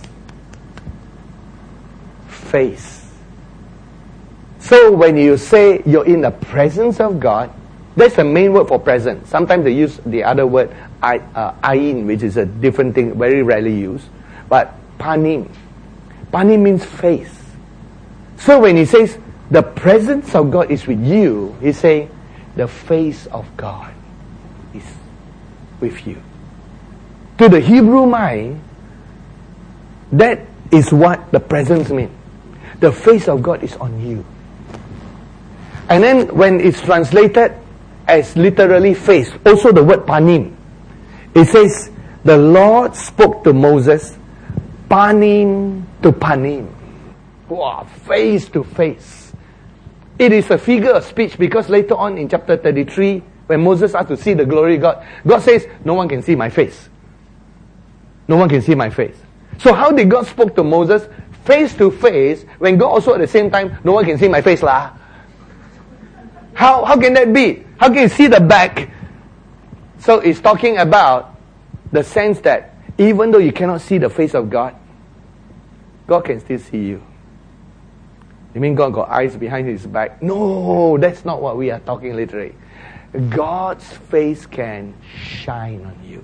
Face. So when you say you're in the presence of God, that's the main word for presence. Sometimes they use the other word, I, uh, ayin, which is a different thing, very rarely used. But panim. Panim means face. So when he says, the presence of God is with you, he's saying, the face of God is with you. To the Hebrew mind, that is what the presence means. The face of God is on you. And then when it's translated as literally face, also the word panim, it says, the Lord spoke to Moses, panim to panim. Wow, face to face. It is a figure of speech because later on in chapter thirty-three, when Moses asked to see the glory of God, God says, no one can see my face. No one can see my face. So how did God spoke to Moses face to face when God also at the same time, no one can see my face lah? How, how can that be? How can you see the back? So it's talking about the sense that even though you cannot see the face of God, God can still see you. You mean God got eyes behind his back? No, that's not what we are talking literally. God's face can shine on you.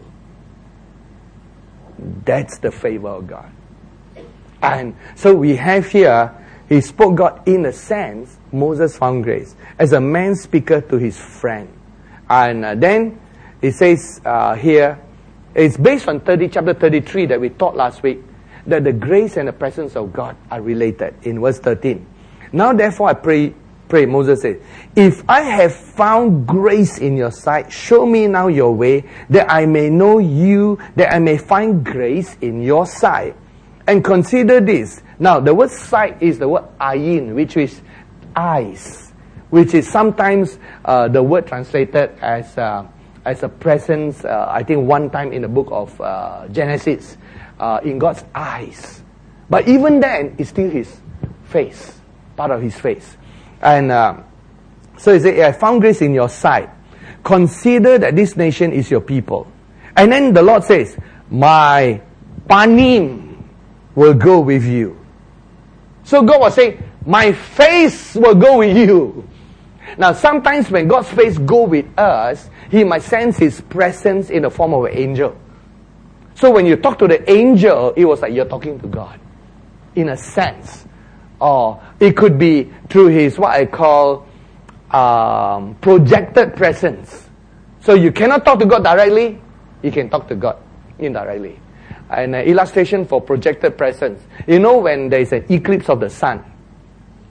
That's the favor of God. And so we have here, he spoke God in a sense, Moses found grace, as a man speaker to his friend. And uh, then it says uh, here, it's based on thirty, chapter thirty-three that we taught last week, that the grace and the presence of God are related in verse thirteen. Now therefore I pray, pray, Moses said, if I have found grace in your sight, show me now your way, that I may know you, that I may find grace in your sight. And consider this. Now the word sight is the word ayin, which is eyes, which is sometimes uh, the word translated as uh, as a presence, uh, I think one time in the book of uh, Genesis, uh, in God's eyes. But even then, it's still his face. Part of his face. And uh, so he said, I found grace in your sight. Consider that this nation is your people. And then the Lord says, my panim will go with you. So God was saying, my face will go with you. Now sometimes when God's face go with us, he might sense his presence in the form of an angel. So when you talk to the angel, it was like you're talking to God. In a sense. Or it could be through his, what I call, um, projected presence. So you cannot talk to God directly, you can talk to God indirectly. An illustration for projected presence. You know when there is an eclipse of the sun,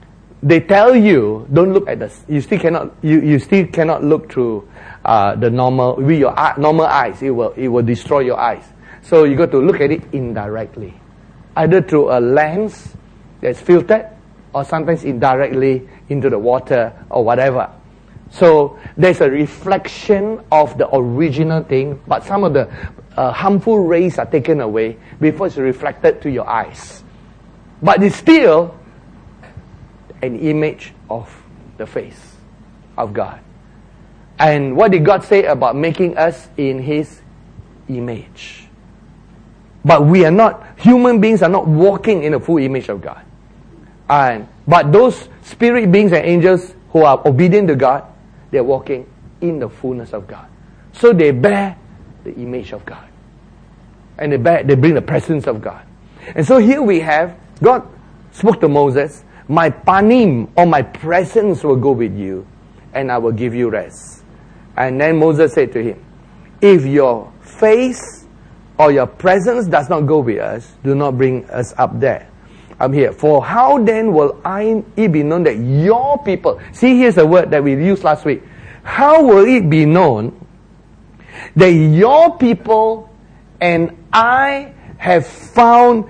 they tell you, don't look at the, you still cannot, you, you still cannot look through uh, the normal, with your eye, normal eyes. It will, it will destroy your eyes. So you got to look at it indirectly. Either through a lens that's filtered, or sometimes indirectly into the water or whatever. So there's a reflection of the original thing, but some of the uh, harmful rays are taken away before it's reflected to your eyes. But it's still an image of the face of God. And what did God say about making us in His image? But we are not, human beings are not walking in the full image of God. And but those spirit beings and angels who are obedient to God, they're walking in the fullness of God. So they bear the image of God. And they bear, they bring the presence of God. And so here we have, God spoke to Moses, my panim, or my presence will go with you, and I will give you rest. And then Moses said to him, if your face or your presence does not go with us, do not bring us up there. I'm here. For how then will I, it be known that your people... See, here's a word that we used last week. How will it be known that your people and I have found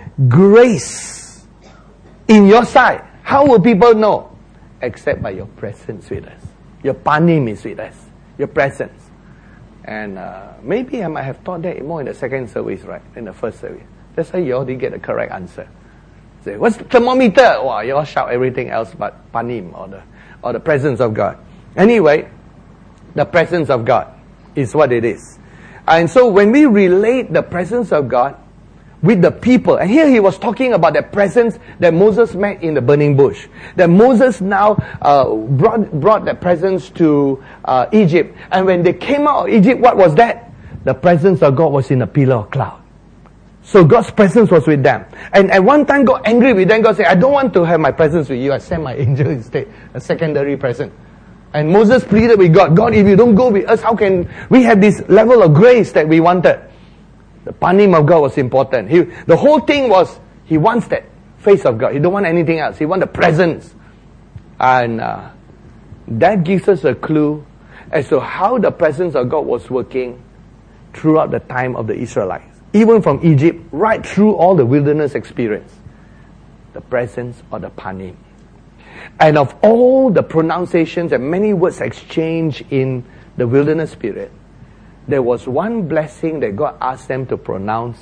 grace in your sight? How will people know? Except by your presence with us. Your panim is with us. Your presence. And uh, maybe I might have taught that more in the second service, right? In the first service. That's how you all did get the correct answer. Say, what's the thermometer? Wow, you all shout everything else but panim, or the or the presence of God. Anyway, the presence of God is what it is. And so when we relate the presence of God with the people, and here he was talking about the presence that Moses met in the burning bush. That Moses now uh, brought brought that presence to uh, Egypt. And when they came out of Egypt, what was that? The presence of God was in a pillar of cloud. So God's presence was with them. And at one time God angry with them. God said, I don't want to have my presence with you. I send my angel instead. A secondary present. And Moses pleaded with God, God, if you don't go with us, how can we have this level of grace that we wanted? The panim of God was important. He, the whole thing was, he wants that face of God. He don't want anything else. He wants the presence. And uh, that gives us a clue as to how the presence of God was working throughout the time of the Israelites. Even from Egypt, right through all the wilderness experience. The presence of the panim. And of all the pronunciations and many words exchanged in the wilderness period, there was one blessing that God asked them to pronounce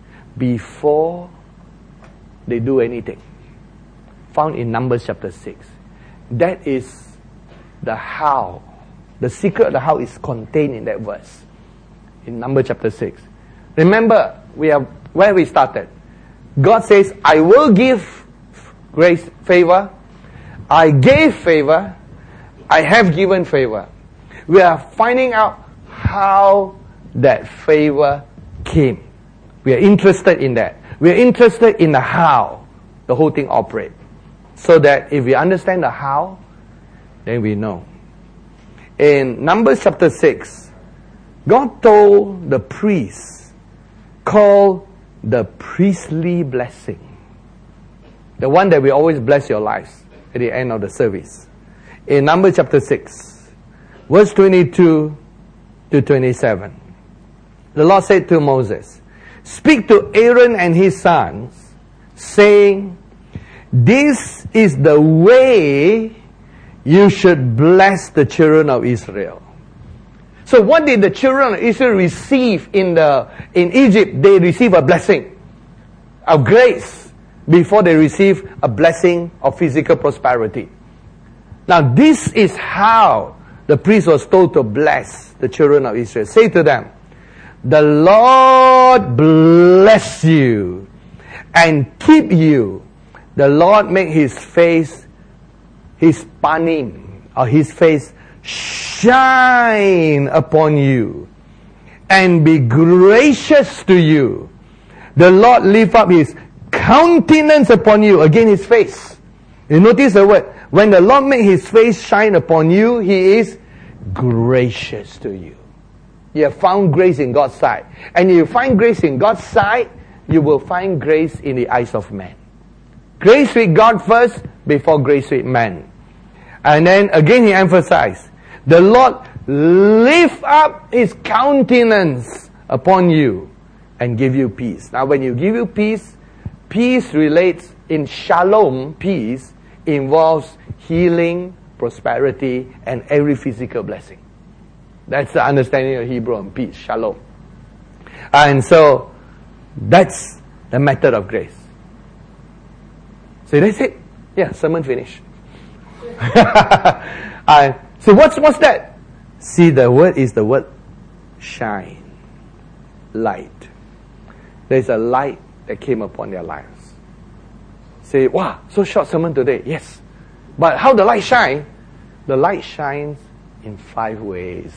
before they do anything. Found in Numbers chapter six. That is the how. The secret of the how is contained in that verse. In Numbers chapter six. Remember, we have where we started. God says, I will give grace, favor. I gave favor. I have given favor. We are finding out how that favor came. We are interested in that. We are interested in the how the whole thing operates. So that if we understand the how, then we know. In Numbers chapter six, God told the priests, called the priestly blessing. The one that we always bless your lives at the end of the service. In Numbers chapter six, verse twenty-two to twenty-seven. The Lord said to Moses, speak to Aaron and his sons, saying, this is the way you should bless the children of Israel. So what did the children of Israel receive in the in Egypt? They received a blessing of grace before they receive a blessing of physical prosperity. Now this is how the priest was told to bless the children of Israel. Say to them, the Lord bless you and keep you. The Lord make his face, his panim, or his face shine upon you and be gracious to you. The Lord lift up his countenance upon you. Again, his face. You notice the word. When the Lord make his face shine upon you, he is gracious to you. You have found grace in God's sight. And if you find grace in God's sight, you will find grace in the eyes of men. Grace with God first, before Grace with men. And then again he emphasized, the Lord lift up his countenance upon you and give you peace. Now when you give you peace, peace relates in shalom, peace involves healing, prosperity, and every physical blessing. That's the understanding of Hebrew and peace, shalom. And so, that's the method of grace. So that's it. Yeah, sermon finished. uh, so what's what's that? See, the word is the word shine. Light. There's a light that came upon their lives. Say, wow, so short sermon today. Yes. But how the light shine? The light shines in five ways.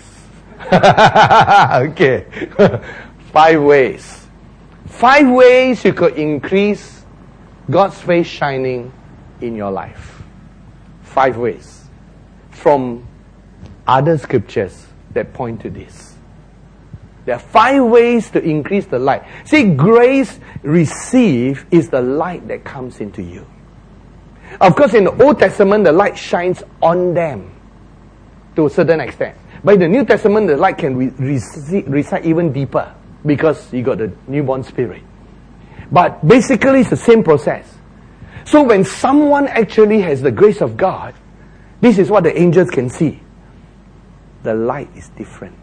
Okay. Five ways. Five ways you could increase God's face shining in your life. Five ways. From other scriptures that point to this. There are five ways to increase the light. See, grace received is the light that comes into you. Of course, in the Old Testament, the light shines on them to a certain extent. But in the New Testament, the light can re- re- reside even deeper because you got the newborn spirit. But basically, it's the same process. So when someone actually has the grace of God, this is what the angels can see. The light is different.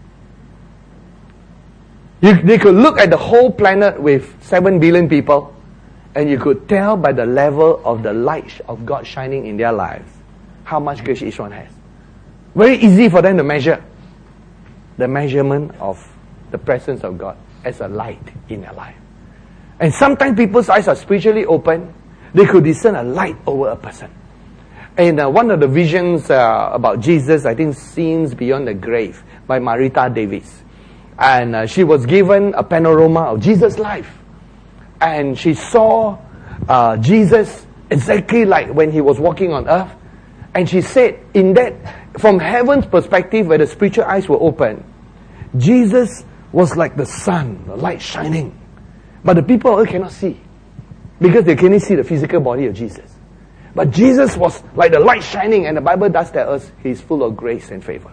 You, they could look at the whole planet with seven billion people, and you could tell by the level of the light of God shining in their lives how much grace each one has. Very easy for them to measure the measurement of the presence of God as a light in their life. And sometimes people's eyes are spiritually open. They could discern a light over a person. And uh, one of the visions uh, about Jesus, I think, Scenes Beyond the Grave by Marita Davis. And uh, she was given a panorama of Jesus' life. And she saw uh, Jesus exactly like when he was walking on earth. And she said, in that, from heaven's perspective, where the spiritual eyes were open, Jesus was like the sun, the light shining. But the people on earth cannot see, because they can only see the physical body of Jesus. But Jesus was like the light shining, and the Bible does tell us he's full of grace and favor.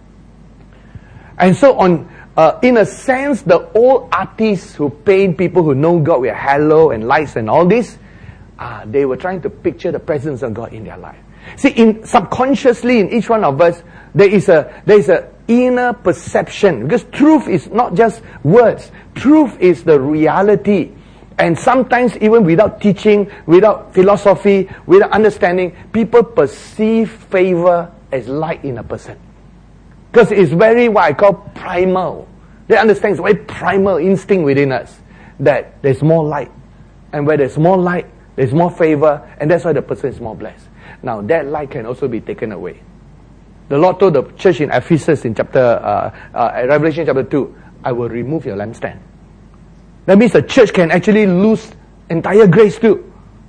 And so on, uh, in a sense, the old artists who paint people who know God with halo and lights and all this, uh, they were trying to picture the presence of God in their life. See, in subconsciously in each one of us, there is a there is a inner perception, because truth is not just words. Truth is the reality. And sometimes even without teaching, without philosophy, without understanding, people perceive favor as light in a person. Because it's very what I call primal. They understand it's very primal instinct within us that there's more light. And where there's more light, there's more favor, and that's why the person is more blessed. Now that light can also be taken away. The Lord told the church in Ephesus in chapter uh, uh, Revelation chapter two, I will remove your lampstand. That means the church can actually lose entire grace too.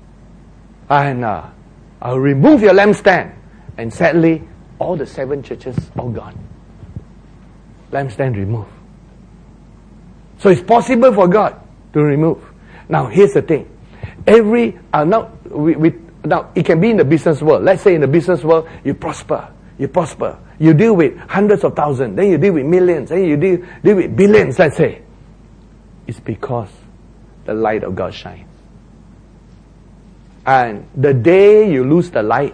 And uh, I'll remove your lampstand. And sadly, all the seven churches all gone. Lampstand removed. So it's possible for God to remove. Now here's the thing. Every uh, now we, we now it can be in the business world. Let's say in the business world you prosper. You prosper. You deal with hundreds of thousands. Then you deal with millions. Then you deal, deal with billions, let's say. It's because the light of God shines. And the day you lose the light,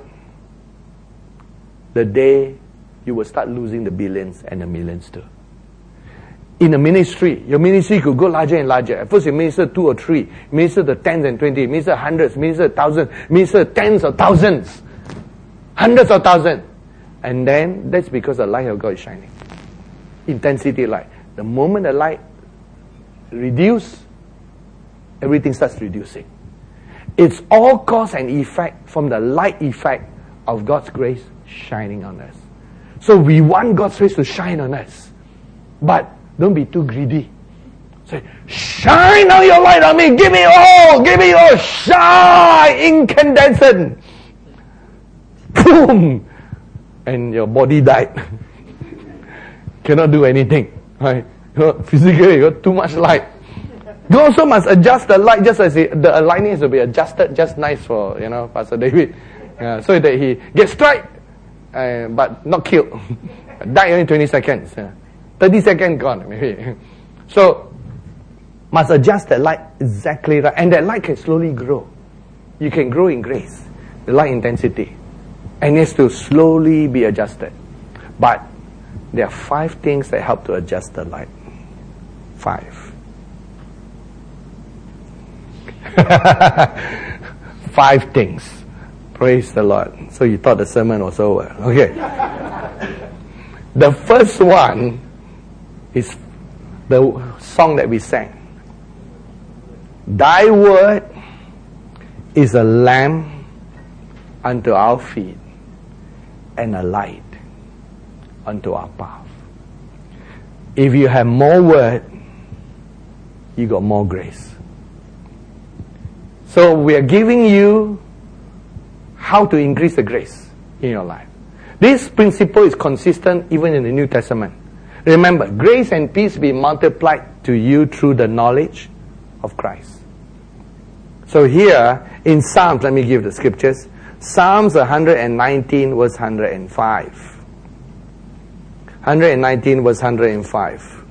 the day you will start losing the billions and the millions too. In a ministry, your ministry could go larger and larger. At first you minister two or three, minister to tens and twenty, minister hundreds, minister thousands, minister tens of thousands, hundreds of thousands. And then that's because the light of God is shining. Intensity light. The moment the light reduce, everything starts reducing. It's all cause and effect from the light effect of God's grace shining on us. So we want God's grace to shine on us. But don't be too greedy. Say, shine on your light on me. Give me all. Give me all. Shine. Incandescent. Boom. And your body died. Cannot do anything. Right? Physically, you got too much light. You also must adjust the light just as it, the lighting has to be adjusted just nice for, you know, Pastor David. Uh, so that he gets struck, uh, but not killed. Die only twenty seconds. Uh, thirty seconds gone, maybe. So, must adjust the light exactly right. And that light can slowly grow. You can grow in grace, the light intensity. And it has to slowly be adjusted. But there are five things that help to adjust the light. Five. Five things. Praise the Lord. So you thought the sermon was over. Okay. The first one is the song that we sang. Thy word is a lamp unto our feet and a light unto our path. If you have more word, you got more grace. So we are giving you how to increase the grace in your life. This principle is consistent even in the New Testament. Remember, grace and peace be multiplied to you through the knowledge of Christ. So here in Psalms, let me give the scriptures. Psalms one hundred nineteen verse one hundred five. one hundred nineteen verse one hundred five.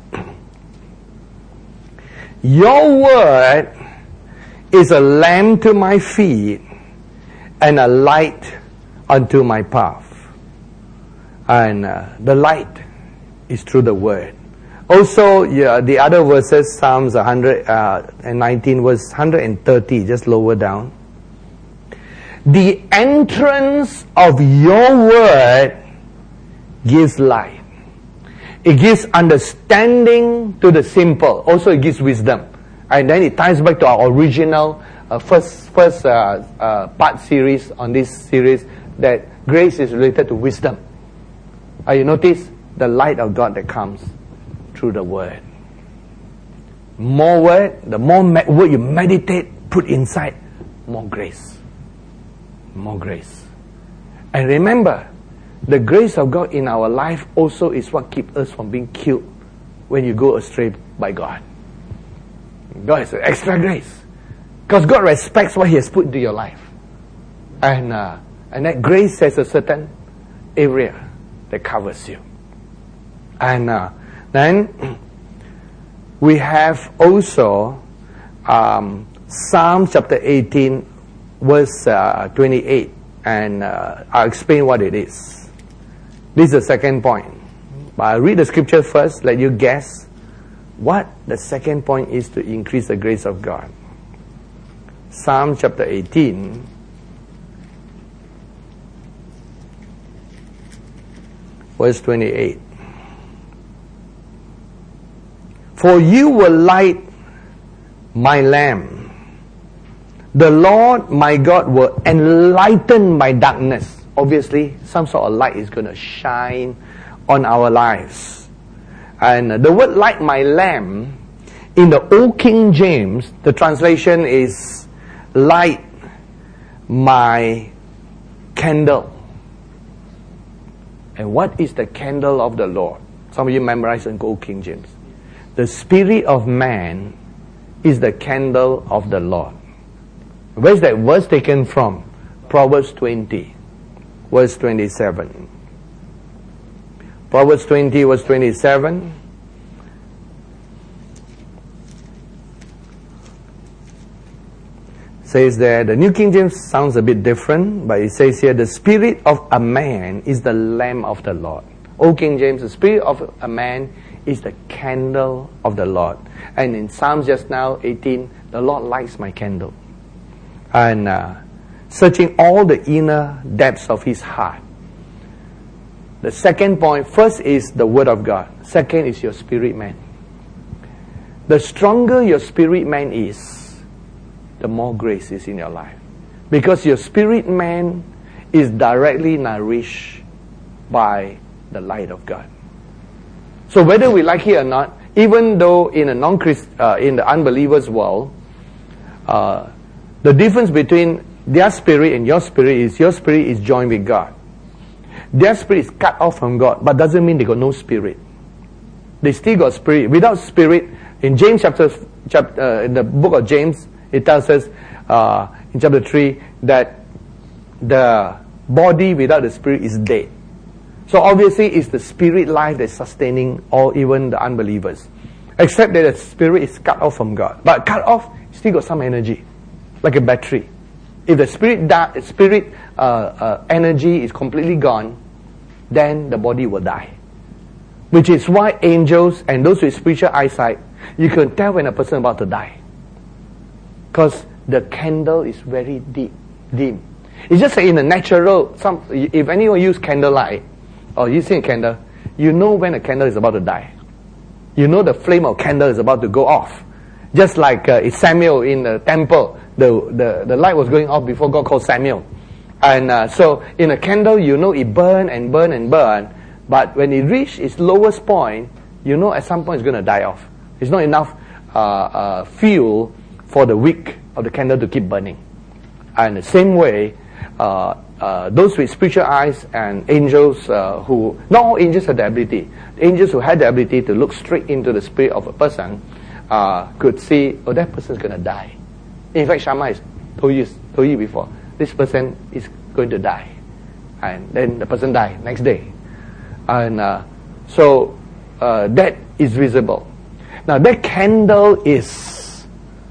Your word is a lamp to my feet and a light unto my path. And uh, the light is through the word. Also, yeah, the other verses, Psalms one hundred nineteen verse one hundred thirty, just lower down. The entrance of your word gives light. It gives understanding to the simple. Also, it gives wisdom. And then it ties back to our original uh, first first uh, uh, part series on this series, that grace is related to wisdom. Uh, you notice the light of God that comes through the word. More word, the more me- word you meditate, put inside, more grace. More grace. And remember, the grace of God in our life also is what keeps us from being killed when you go astray by God. God has extra grace. Because God respects what He has put into your life. And uh, and that grace has a certain area that covers you. And uh, then we have also um, Psalm chapter eighteen verse uh, twenty-eight. And uh, I'll explain what it is. This is the second point. But I'll read the scripture first, let you guess what the second point is to increase the grace of God. Psalm chapter eighteen. Verse twenty-eight. For you will light my lamp. The Lord my God will enlighten my darkness. Obviously, some sort of light is going to shine on our lives. And the word light my lamp, in the Old King James, the translation is light my candle. And what is the candle of the Lord? Some of you memorize in Old King James. The spirit of man is the candle of the Lord. Where's that verse taken from? Proverbs twenty, verse twenty-seven. Proverbs twenty, verse twenty-seven. Says there, the New King James sounds a bit different, but it says here, the spirit of a man is the lamp of the Lord. Old King James, the spirit of a man is the candle of the Lord. And in Psalms just now, eighteen, the Lord lights my candle. And uh, searching all the inner depths of his heart. The second point, first is the word of God. Second is your spirit man. The stronger your spirit man is, the more grace is in your life. Because your spirit man is directly nourished by the light of God. So whether we like it or not, even though in a non-Christ, uh, in the unbelievers' world, uh, the difference between their spirit and your spirit is your spirit is joined with God. Their spirit is cut off from God, but doesn't mean they got no spirit. They still got spirit. Without spirit, in James chapter chapter, uh, in the book of James, it tells us uh, in chapter three that the body without the spirit is dead. So obviously it's the spirit life that's sustaining all, even the unbelievers. Except that the spirit is cut off from God. But cut off, still got some energy, like a battery. If the spirit di- spirit uh, uh, energy is completely gone, then the body will die. Which is why angels and those with spiritual eyesight, you can tell when a person is about to die. Because the candle is very deep, dim. It's just like in the natural, some, if anyone use candlelight, or using a candle, you know when a candle is about to die. You know the flame of candle is about to go off. Just like uh, Samuel in the temple, the, the, the light was going off before God called Samuel. And uh, so in a candle, you know it burn and burn and burn, but when it reaches its lowest point, you know at some point it's going to die off. It's not enough uh, uh, fuel for the wick of the candle to keep burning. And the same way, uh, uh, those with spiritual eyes and angels uh, who, not all angels have the ability. The angels who had the ability to look straight into the spirit of a person uh, could see, oh, that person is going to die. In fact, Shama has told you, told you before, this person is going to die. And then the person died next day. And uh, so uh, that is visible. Now that candle is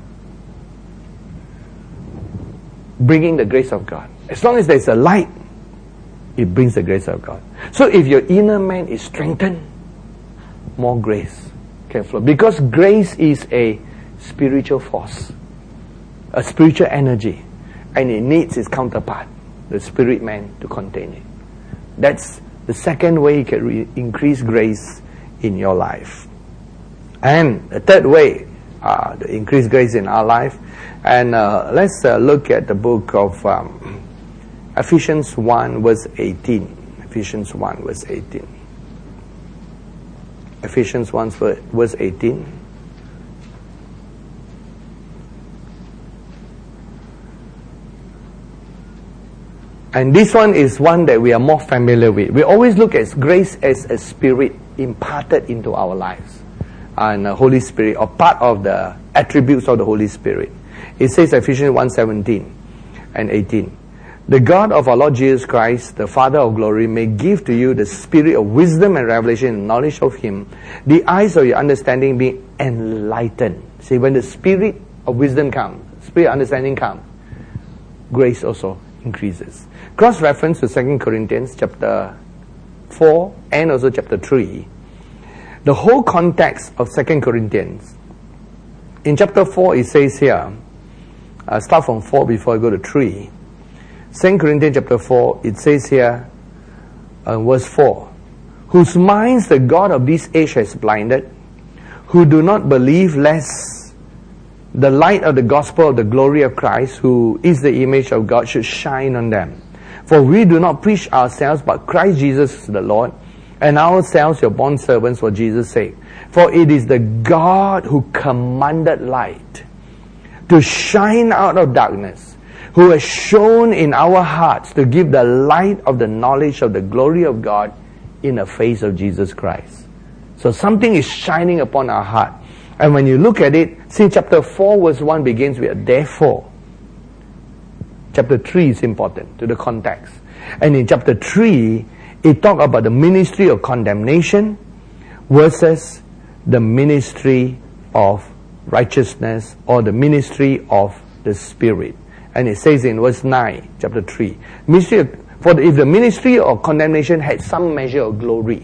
bringing the grace of God. As long as there's a light, it brings the grace of God. So if your inner man is strengthened, more grace can flow. Because grace is a spiritual force, a spiritual energy, and it needs its counterpart, the spirit man, to contain it. That's the second way you can re- increase grace in your life. And the third way uh, to increase grace in our life, and uh, let's uh, look at the book of um, Ephesians one verse eighteen. Ephesians one verse eighteen. Ephesians one verse eighteen. And this one is one that we are more familiar with. We always look at grace as a spirit imparted into our lives. And the Holy Spirit, or part of the attributes of the Holy Spirit. It says Ephesians one seventeen and eighteen. The God of our Lord Jesus Christ, the Father of glory, may give to you the spirit of wisdom and revelation and knowledge of Him, the eyes of your understanding being enlightened. See, when the spirit of wisdom comes, spirit of understanding comes, grace also increases. Cross-reference to Second Corinthians chapter four and also chapter three. The whole context of Second Corinthians. In chapter four it says here, uh, start from four before I go to three. Second Corinthians chapter four, it says here, uh, verse four, whose minds the God of this age has blinded, who do not believe, lest the light of the gospel of the glory of Christ, who is the image of God, should shine on them. For we do not preach ourselves, but Christ Jesus the Lord, and ourselves your bondservants for Jesus' sake. For it is the God who commanded light to shine out of darkness, who has shown in our hearts to give the light of the knowledge of the glory of God in the face of Jesus Christ. So something is shining upon our heart. And when you look at it, see chapter four verse one begins with a therefore. Chapter three is important to the context. And in chapter three, it talks about the ministry of condemnation versus the ministry of righteousness, or the ministry of the Spirit. And it says in verse nine, chapter three, ministry of, for the, if the ministry of condemnation had some measure of glory,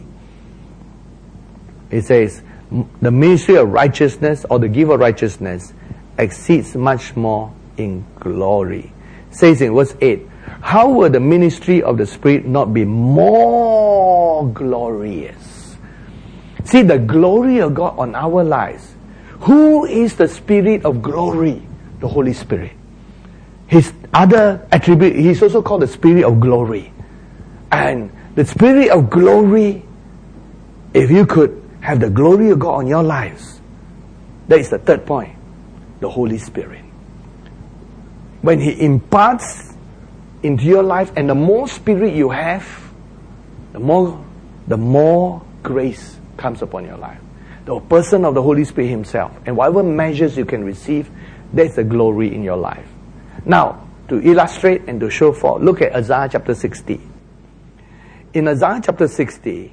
it says the ministry of righteousness, or the gift of righteousness, exceeds much more in glory. It says in verse eight, how will the ministry of the Spirit not be more glorious? See, the glory of God on our lives. Who is the Spirit of glory? The Holy Spirit. His other attribute, he's also called the Spirit of glory. And the Spirit of glory, if you could have the glory of God on your lives, that is the third point, the Holy Spirit. When He imparts into your life, and the more Spirit you have, the more, the more grace comes upon your life. the person of the Holy Spirit himself. And whatever measures you can receive, that's the glory in your life. Now, to illustrate and to show forth, look at Isaiah chapter sixty. In Isaiah chapter sixty,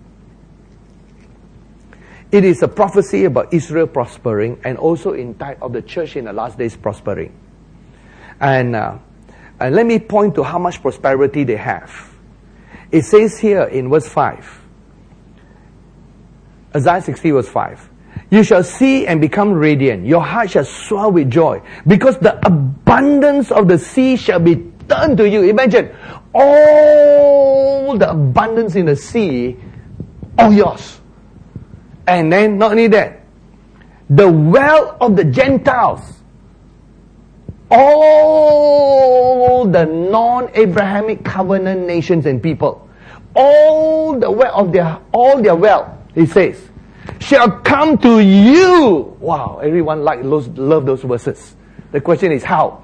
it is a prophecy about Israel prospering and also in type of the church in the last days prospering. And, uh, and let me point to how much prosperity they have. It says here in verse five, Isaiah sixty verse five, you shall see and become radiant. Your heart shall swell with joy, because the abundance of the sea shall be turned to you. Imagine, all the abundance in the sea, all yours. And then, not only that, the wealth of the Gentiles, all the non-Abrahamic covenant nations and people, all the wealth of their, all their wealth, he says, shall come to you. Wow, everyone like those, love those verses. The question is how?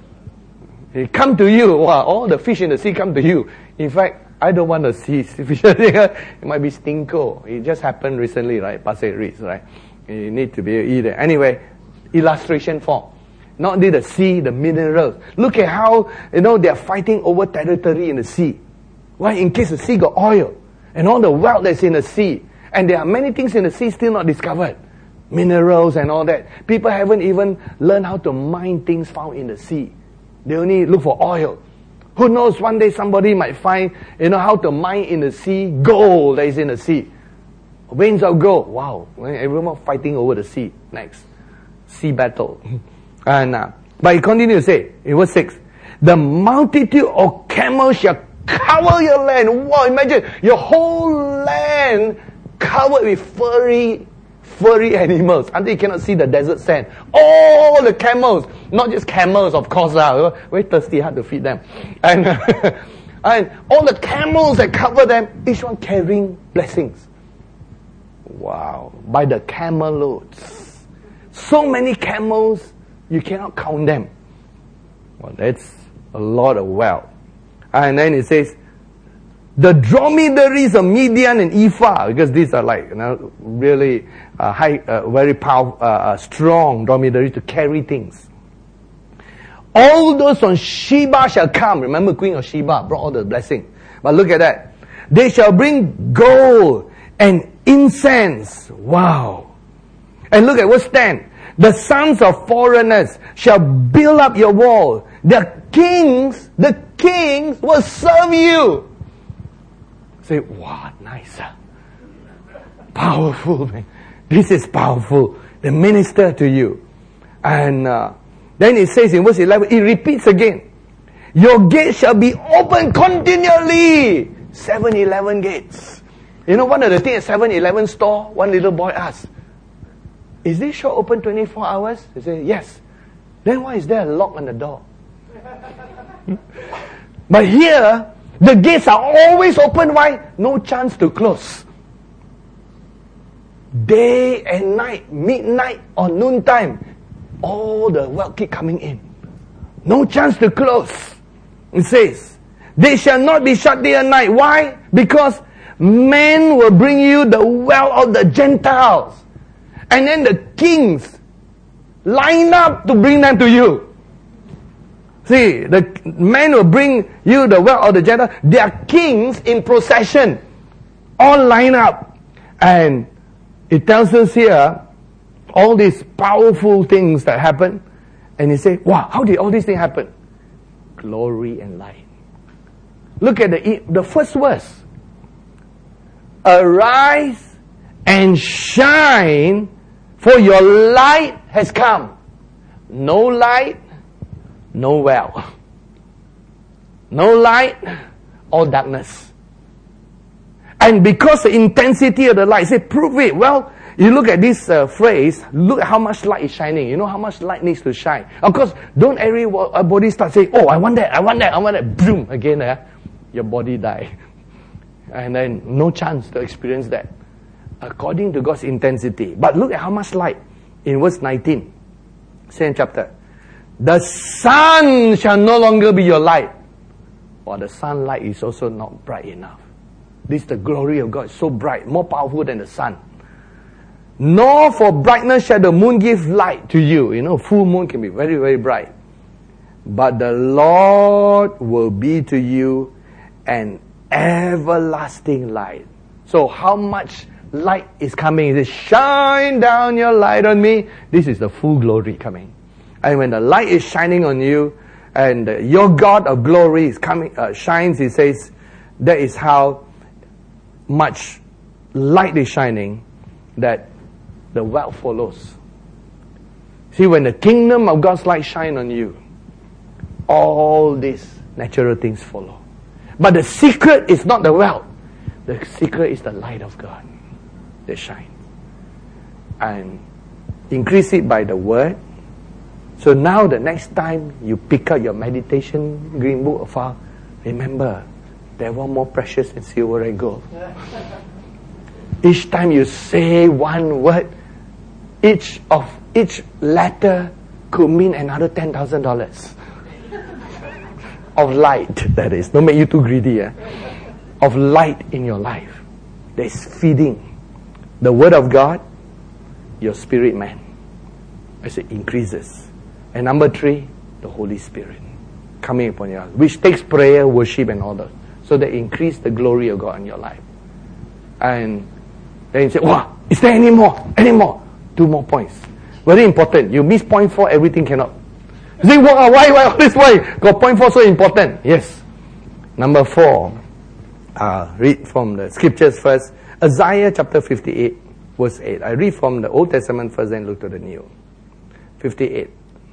It come to you. Wow, all the fish in the sea come to you. In fact, I don't want to see fish. It might be stinko. It just happened recently, right? Pasir Ris, right? You need to be eaten. Anyway, illustration form. Not only the sea, the minerals. Look at how, you know, they are fighting over territory in the sea. Why? In case the sea got oil and all the wealth that's in the sea. And there are many things in the sea still not discovered. Minerals and all that. People haven't even learned how to mine things found in the sea. They only look for oil. Who knows, one day somebody might find, you know, how to mine in the sea gold that is in the sea. Veins of gold. Wow. Everyone fighting over the sea. Next. Sea battle. And uh, but he continues to say, in verse six, the multitude of camels shall cover your land. Wow, imagine your whole land covered with furry, furry animals until you cannot see the desert sand. All the camels, not just camels, of course, uh, very thirsty, hard to feed them. And, and all the camels that cover them, each one carrying blessings. Wow, by the camel loads. So many camels, you cannot count them. Well, that's a lot of wealth. And then it says, the dromedaries of Midian and Ephah, because these are like, you know, really uh, high, uh, very powerful, uh, uh, strong dromedaries to carry things. All those on Sheba shall come. Remember, Queen of Sheba brought all the blessing. But look at that. They shall bring gold and incense. Wow. And look at verse ten. The sons of foreigners shall build up your wall. The kings, the kings will serve you. Say, wow, nice. Huh? Powerful, man. This is powerful. They minister to you. And uh, then it says in verse eleven, it repeats again. Your gates shall be open continually. seven eleven gates. You know, one of the things at seven eleven store, one little boy asked, is this shop open twenty-four hours? He said, yes. Then why is there a lock on the door? But here, the gates are always open. Why? No chance to close. Day and night, midnight or noontime, all the wealth keep coming in. No chance to close. It says, they shall not be shut day and night. Why? Because men will bring you the wealth of the Gentiles. And then the kings line up to bring them to you. See, the men will bring you the wealth of the Gentiles. They are kings in procession. All line up. And it tells us here all these powerful things that happen. And you say, wow, how did all these things happen? Glory and light. Look at the, the first verse. Arise and shine, for your light has come. No light, no wealth. No light, all darkness. And because the intensity of the light, say, prove it. Well, you look at this uh, phrase, look at how much light is shining. You know how much light needs to shine. Of course, don't everybody start saying, oh, I want that, I want that, I want that. Boom, again, uh, your body die. And then no chance to experience that. According to God's intensity. But look at how much light. In verse nineteen, same chapter. The sun shall no longer be your light. Or the sunlight is also not bright enough. This is the glory of God. It's so bright, more powerful than the sun. Nor for brightness shall the moon give light to you. You know, full moon can be very, very bright. But the Lord will be to you an everlasting light. So how much light is coming? It says, shine down your light on me. This is the full glory coming. And when the light is shining on you, and uh, your God of glory is coming, uh, shines, he says, that is how much light is shining, that the wealth follows. See, when the kingdom of God's light shine on you, all these natural things follow. But the secret is not the wealth. The secret is the light of God that shines. And increase it by the word. So now the next time you pick up your meditation green book or file, remember, there were more precious than silver and gold. Each time you say one word, each of each letter could mean another ten thousand dollars of light. That is, don't make you too greedy. Eh? Of light in your life. That is feeding the word of God, your spirit man, as it increases. And number three, the Holy Spirit coming upon you, which takes prayer, worship, and all that, so that increase the glory of God in your life. And then you say, wow, is there any more? Any more? Two more points. Very important. You miss point four, everything cannot. You say, wow, why, why, this way? Got point four so important. Yes. Number four, uh, read from the scriptures first. Isaiah chapter fifty-eight, verse eight. I read from the Old Testament first, then look to the New. fifty-eight.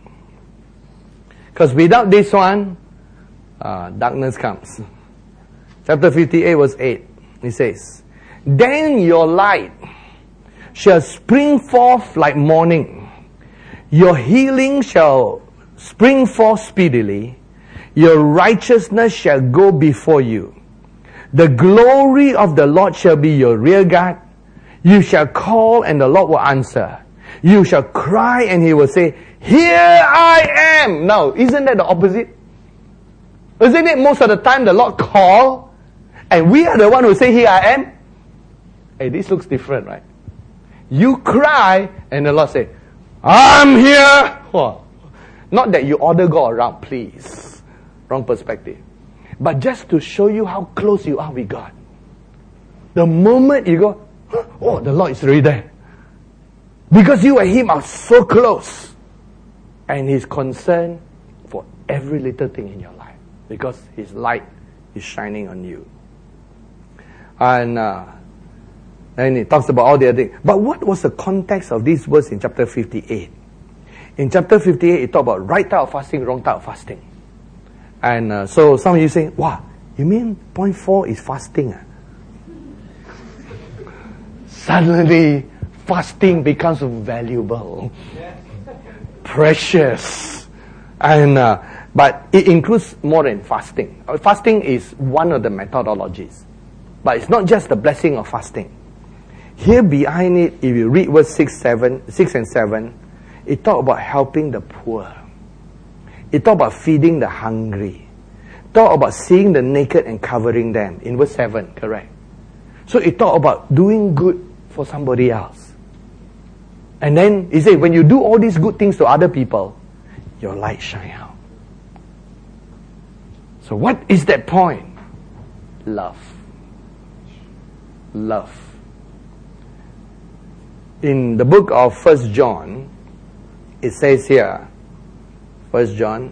Because without this one, uh, darkness comes. Chapter fifty-eight, verse eight. It says, then your light shall spring forth like morning. Your healing shall spring forth speedily. Your righteousness shall go before you. The glory of the Lord shall be your rear guard. You shall call and the Lord will answer. You shall cry and he will say, here I am. Now, isn't that the opposite? Isn't it most of the time the Lord call and we are the one who say, here I am? Hey, this looks different, right? You cry and the Lord say, I'm here. Oh, not that you order God around, please. Wrong perspective. But just to show you how close you are with God. The moment you go, oh, the Lord is already there. Because you and Him are so close. And He's concerned for every little thing in your life. Because His light is shining on you. And uh, then it talks about all the other things. But what was the context of this verse in chapter fifty-eight? In chapter fifty-eight, it talks about right type of fasting, wrong type of fasting. And uh, so some of you say, wow, you mean point four is fasting? Ah? Suddenly, fasting becomes valuable, precious. And uh, but it includes more than fasting. Uh, fasting is one of the methodologies. But it's not just the blessing of fasting. Here behind it, if you read verse six, seven, six and seven, it talks about helping the poor. It talks about feeding the hungry. It talks about seeing the naked and covering them. In verse seven, correct? So it talks about doing good for somebody else. And then he says, when you do all these good things to other people, your light shine out. So what is that point? Love. Love. In the book of First John, it says here, First John,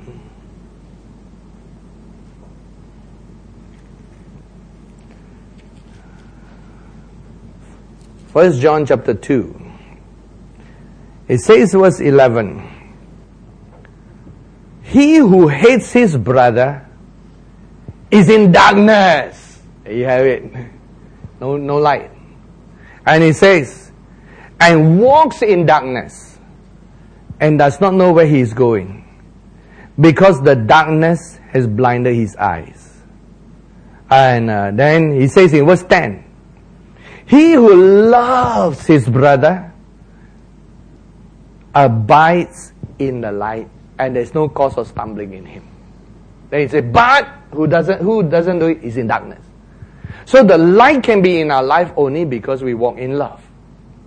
First John chapter two, it says verse eleven, he who hates his brother is in darkness. There you have it. No, no light. And it says, and walks in darkness and does not know where he is going, because the darkness has blinded his eyes. And uh, then he says in verse ten, he who loves his brother abides in the light, and there's no cause of stumbling in him. Then he says, but who doesn't who doesn't do it is in darkness. So the light can be in our life only because we walk in love.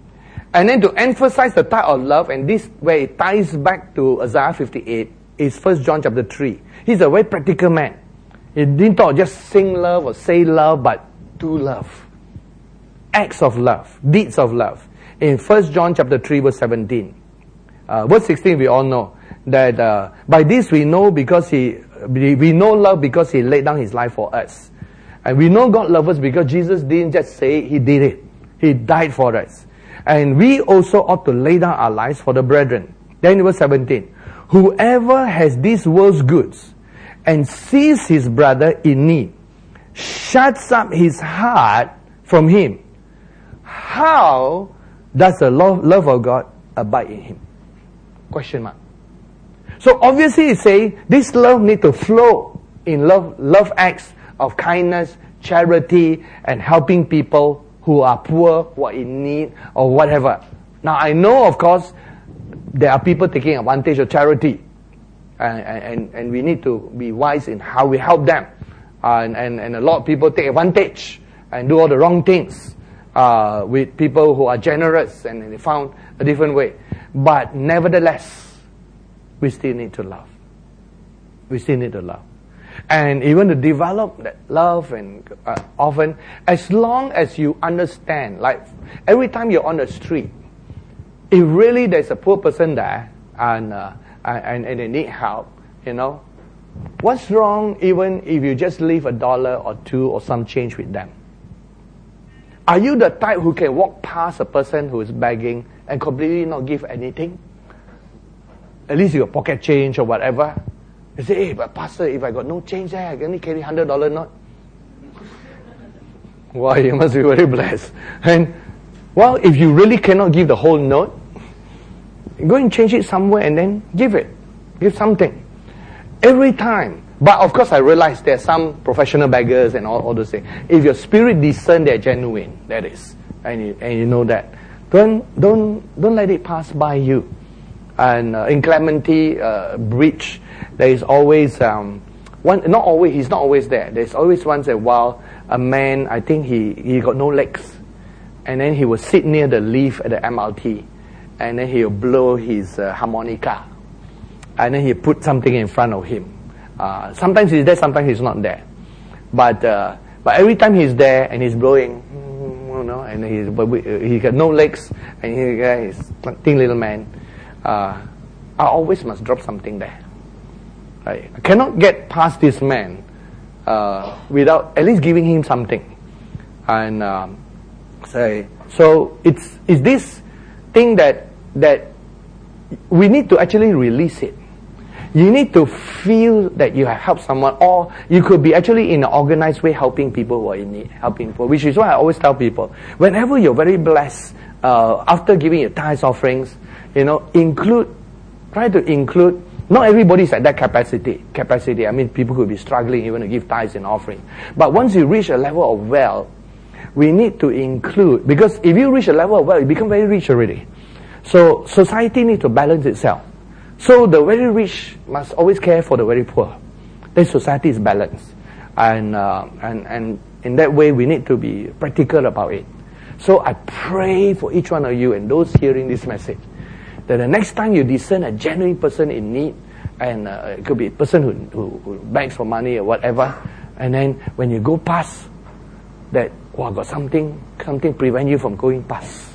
And then to emphasize the type of love, and this where it ties back to Isaiah fifty-eight, is First John chapter three. He's a very practical man. He didn't talk just sing love or say love, but do love. Acts of love, deeds of love. In First John chapter three, verse seventeen. Uh, verse sixteen, we all know that uh, by this we know because he, we know love because he laid down his life for us. And we know God loves us because Jesus didn't just say it, he did it. He died for us. And we also ought to lay down our lives for the brethren. Then verse seventeen. Whoever has this world's goods and sees his brother in need, shuts up his heart from him. How does the love, love of God abide in him? Question mark. So obviously it's saying this love need to flow in love, love acts of kindness, charity, and helping people who are poor, who are in need, or whatever. Now I know, of course, there are people taking advantage of charity. And, and, and we need to be wise in how we help them. Uh, and, and, and a lot of people take advantage and do all the wrong things uh, with people who are generous, and they found a different way. But nevertheless, we still need to love. We still need to love. And even to develop that love, and uh, often, as long as you understand, like every time you're on the street, if really there's a poor person there, and, uh, and, and they need help, you know, what's wrong even if you just leave a dollar or two or some change with them? Are you the type who can walk past a person who is begging and completely not give anything? At least you got pocket change or whatever. You say, hey, but pastor, if I got no change there, I can only carry one hundred dollars note. Why, you must be very blessed. And, well, if you really cannot give the whole note, go and change it somewhere and then give it. Give something. Every time. But of course I realize there are some professional beggars and all, all those things. If your spirit discern, they're genuine. That is. And you, and you know that. Don't, don't, don't let it pass by you. And uh, in Clementi uh, Bridge, there is always, um, one, not always, he's not always there. There's always once in a while, a man, I think he, he got no legs. And then he will sit near the lift at the M R T. And then he'll blow his uh, harmonica. And then he'll put something in front of him. Uh, sometimes he's there, sometimes he's not there. But uh, but every time he's there and he's blowing, you know, and he's, but we, uh, he got no legs, and he, uh, he's a thin little man, uh, I always must drop something there. Right? I cannot get past this man uh, without at least giving him something. And um, say, so it's it's this thing that that we need to actually release it. You need to feel that you have helped someone, or you could be actually in an organized way helping people who are in need, helping people, which is why I always tell people, whenever you're very blessed, uh, after giving your tithes offerings, you know, include, try to include, not everybody's at that capacity, capacity, I mean, people could be struggling even to give tithes and offerings. But once you reach a level of wealth, we need to include, because if you reach a level of wealth, you become very rich already. So society needs to balance itself. So the very rich must always care for the very poor. Then society is balanced. And, uh, and, and in that way, we need to be practical about it. So I pray for each one of you and those hearing this message, that the next time you discern a genuine person in need, and uh, it could be a person who, who, who begs for money or whatever, and then when you go past, that, wow, got something, something prevent you from going past.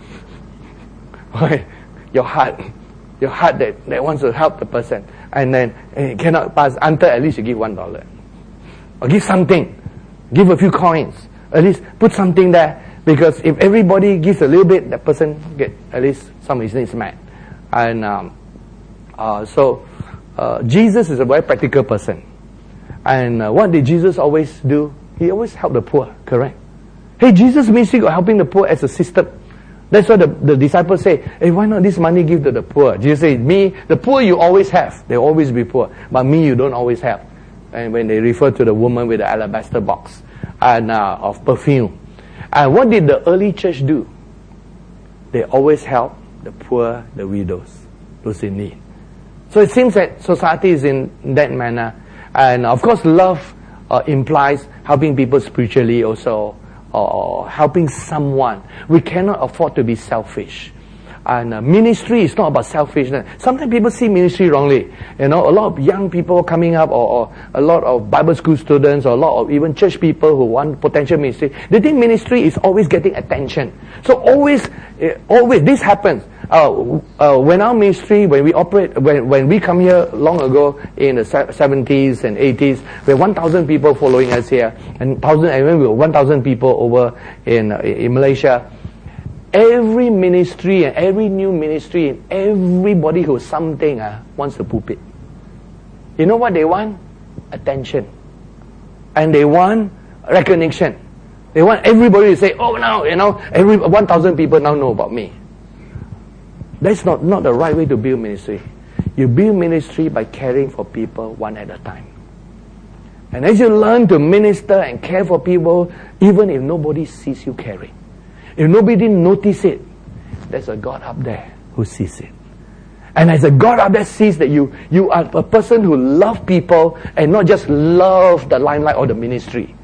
Why? Your heart. Your heart that, that wants to help the person, and then and it cannot pass until at least you give one dollar, or give something, give a few coins, at least put something there, because if everybody gives a little bit, that person get at least some of his needs met. And um, uh, so uh, Jesus is a very practical person, and uh, what did Jesus always do? He always helped the poor. Correct? Hey, Jesus ministry got helping the poor as a system. That's why the, the disciples say, hey, why not this money give to the poor? Jesus said, me, the poor you always have. They'll always be poor. But me, you don't always have. And when they refer to the woman with the alabaster box and uh, of perfume. And what did the early church do? They always help the poor, the widows, those in need. So it seems that society is in that manner. And of course, love uh, implies helping people spiritually also, or helping someone. We cannot afford to be selfish. And uh, ministry is not about selfishness. Sometimes people see ministry wrongly. You know, a lot of young people coming up, or, or a lot of Bible school students, or a lot of even church people who want potential ministry. They think ministry is always getting attention. So always, uh, always, this happens. Uh, uh, when our ministry, when we operate, when, when we come here long ago in the seventies and eighties, we had one thousand people following us here, and thousand, and when we were one thousand people over in, uh, in Malaysia. Every ministry and every new ministry and everybody who's something uh, wants the pulpit. You know what they want? Attention. And they want recognition. They want everybody to say, oh, now, you know, every one thousand people now know about me. That's not, not the right way to build ministry. You build ministry by caring for people one at a time. And as you learn to minister and care for people, even if nobody sees you caring, if nobody notice it, there's a God up there who sees it. And as a God up there sees that you, you are a person who loves people and not just love the limelight or the ministry,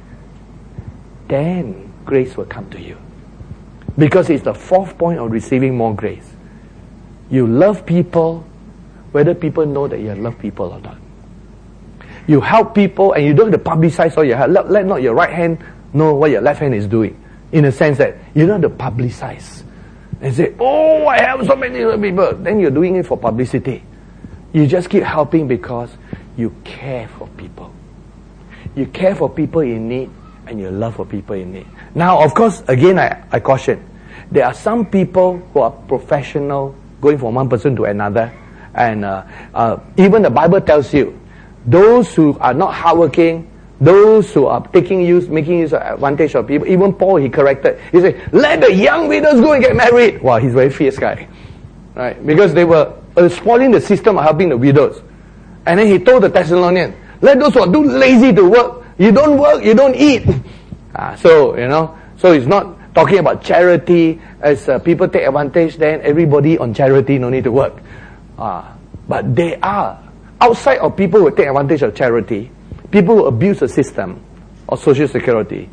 then grace will come to you. Because it's the fourth point of receiving more grace. You love people, whether people know that you love people or not. You help people and you don't have to publicize all your help. Let, let not your right hand know what your left hand is doing. In a sense that you don't have to publicize and say, oh, I have so many people. Then you're doing it for publicity. You just keep helping because you care for people. You care for people in need and you love for people in need. Now, of course, again, I, I caution. There are some people who are professional, going from one person to another. And uh, uh, even the Bible tells you, those who are not hardworking, those who are taking use, making use of advantage of people, even Paul, he corrected. He said, let the young widows go and get married. Wow, he's a very fierce guy. Right? Because they were uh, spoiling the system of helping the widows. And then he told the Thessalonians, let those who are too lazy to work, you don't work, you don't eat. Ah, so, you know, so he's not talking about charity. As uh, people take advantage, then everybody on charity no need to work. Ah, but they are, outside of people who take advantage of charity, people who abuse the system of social security,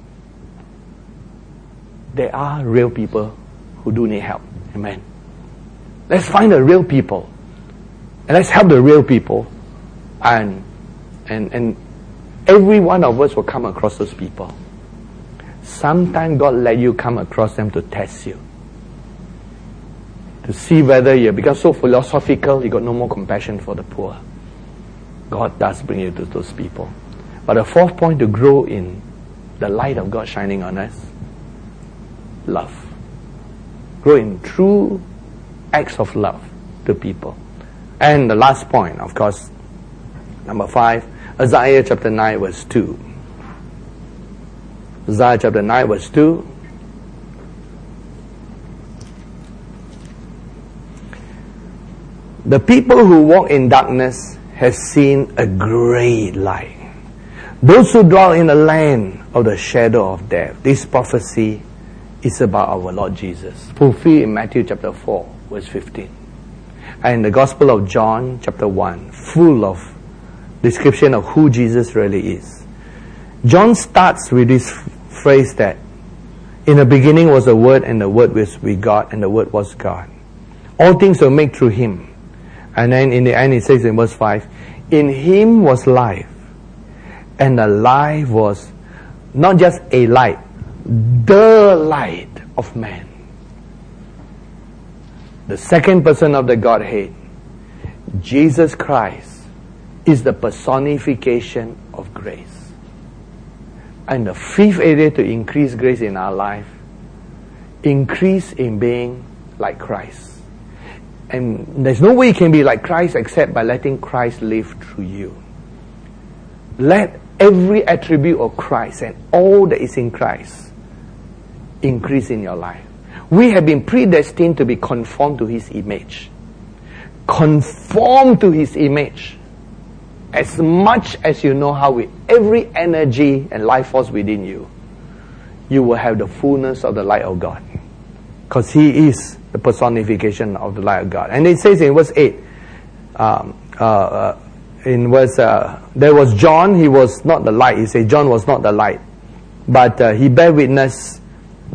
there are real people who do need help. Amen. Let's find the real people. And let's help the real people. And, and, and every one of us will come across those people. Sometimes God let you come across them to test you. To see whether you become so philosophical, you got no more compassion for the poor. God does bring you to those people. But the fourth point to grow in the light of God shining on us, love. Grow in true acts of love to people. And the last point, of course, number five, Isaiah chapter nine verse two. Isaiah chapter nine verse two. The people who walk in darkness have seen a great light. Those who dwell in the land of the shadow of death. This prophecy is about our Lord Jesus, fulfilled in Matthew chapter four, verse fifteen. And the Gospel of John chapter one, full of description of who Jesus really is. John starts with this phrase that, in the beginning was the Word, and the Word was with God, and the Word was God. All things were made through Him. And then in the end it says in verse five, in Him was life. And the light was not just a light, the light of man. The second person of the Godhead, Jesus Christ, is the personification of grace. And the fifth area to increase grace in our life, increase in being like Christ. And there's no way you can be like Christ except by letting Christ live through you. Let every attribute of Christ and all that is in Christ increase in your life. We have been predestined to be conformed to His image. Conform to His image. As much as you know how, with every energy and life force within you, you will have the fullness of the light of God. Because He is the personification of the light of God. And it says in verse eight, um, uh, uh, in verse, uh, there was John, he was not the light. He said John was not the light. But uh, he bare witness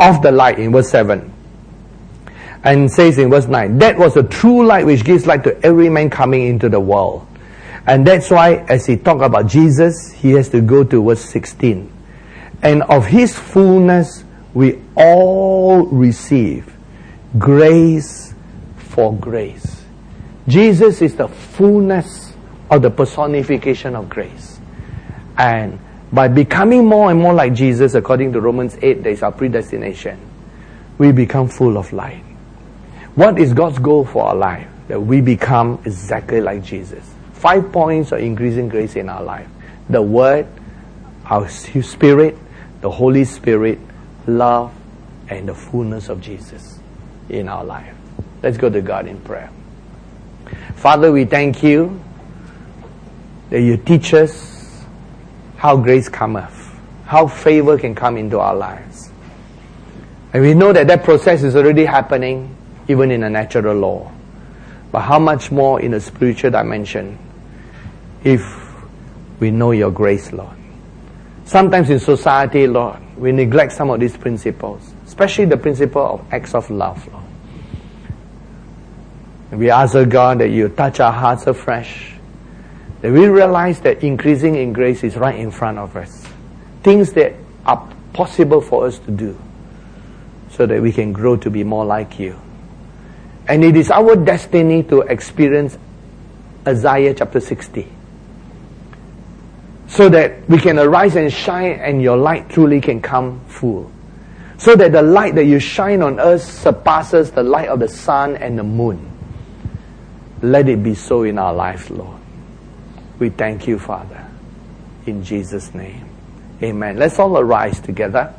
of the light in verse seven. And says in verse nine, that was the true light which gives light to every man coming into the world. And that's why as he talks about Jesus, he has to go to verse sixteen. And of his fullness we all receive grace for grace. Jesus is the fullness of the personification of grace. And by becoming more and more like Jesus, according to Romans eight, there is our predestination. We become full of light. What is God's goal for our life? That we become exactly like Jesus. Five points of increasing grace in our life. The Word, our Spirit, the Holy Spirit, love, and the fullness of Jesus in our life. Let's go to God in prayer. Father, we thank you that you teach us how grace cometh, how favor can come into our lives. And we know that that process is already happening even in a natural law. But how much more in a spiritual dimension if we know your grace, Lord. Sometimes in society, Lord, we neglect some of these principles, especially the principle of acts of love, Lord. And we ask, oh God, that you touch our hearts afresh, that we realize that increasing in grace is right in front of us. Things that are possible for us to do so that we can grow to be more like you. And it is our destiny to experience Isaiah chapter sixty. So that we can arise and shine and your light truly can come full. So that the light that you shine on us surpasses the light of the sun and the moon. Let it be so in our lives, Lord. We thank you, Father. In Jesus' name. Amen. Let's all arise together.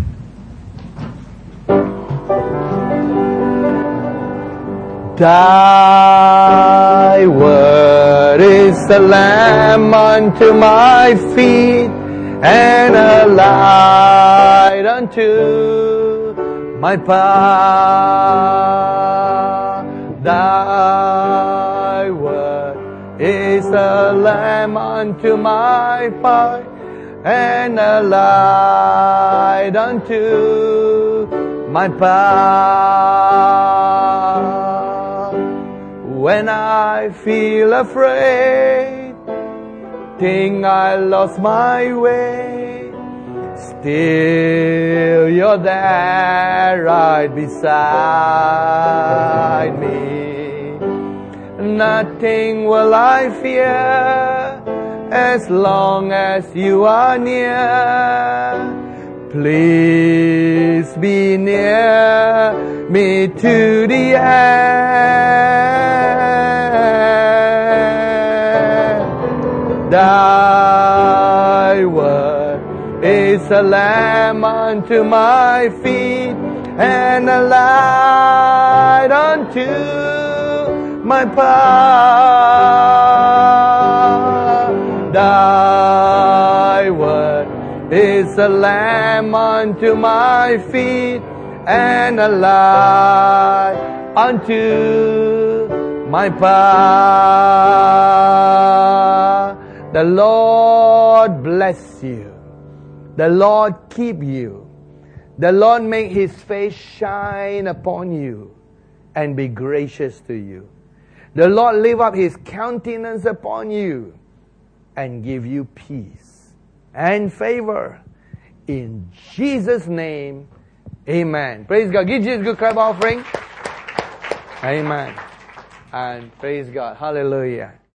Thy word is a lamp unto my feet, and a light unto my path. Thy word is a lamp unto my path, and a light unto my path. When I feel afraid, think I lost my way, still you're there right beside me. Nothing will I fear as long as you are near. Please be near me to the end. Thy word is a lamp unto my feet, and a light unto my path. Thy word is a lamp unto my feet, and a light unto my path. The Lord bless you. The Lord keep you. The Lord make His face shine upon you and be gracious to you. The Lord lift up His countenance upon you and give you peace and favor. In Jesus' name, amen. Praise God. Give Jesus a good clap offering. Amen. And praise God. Hallelujah.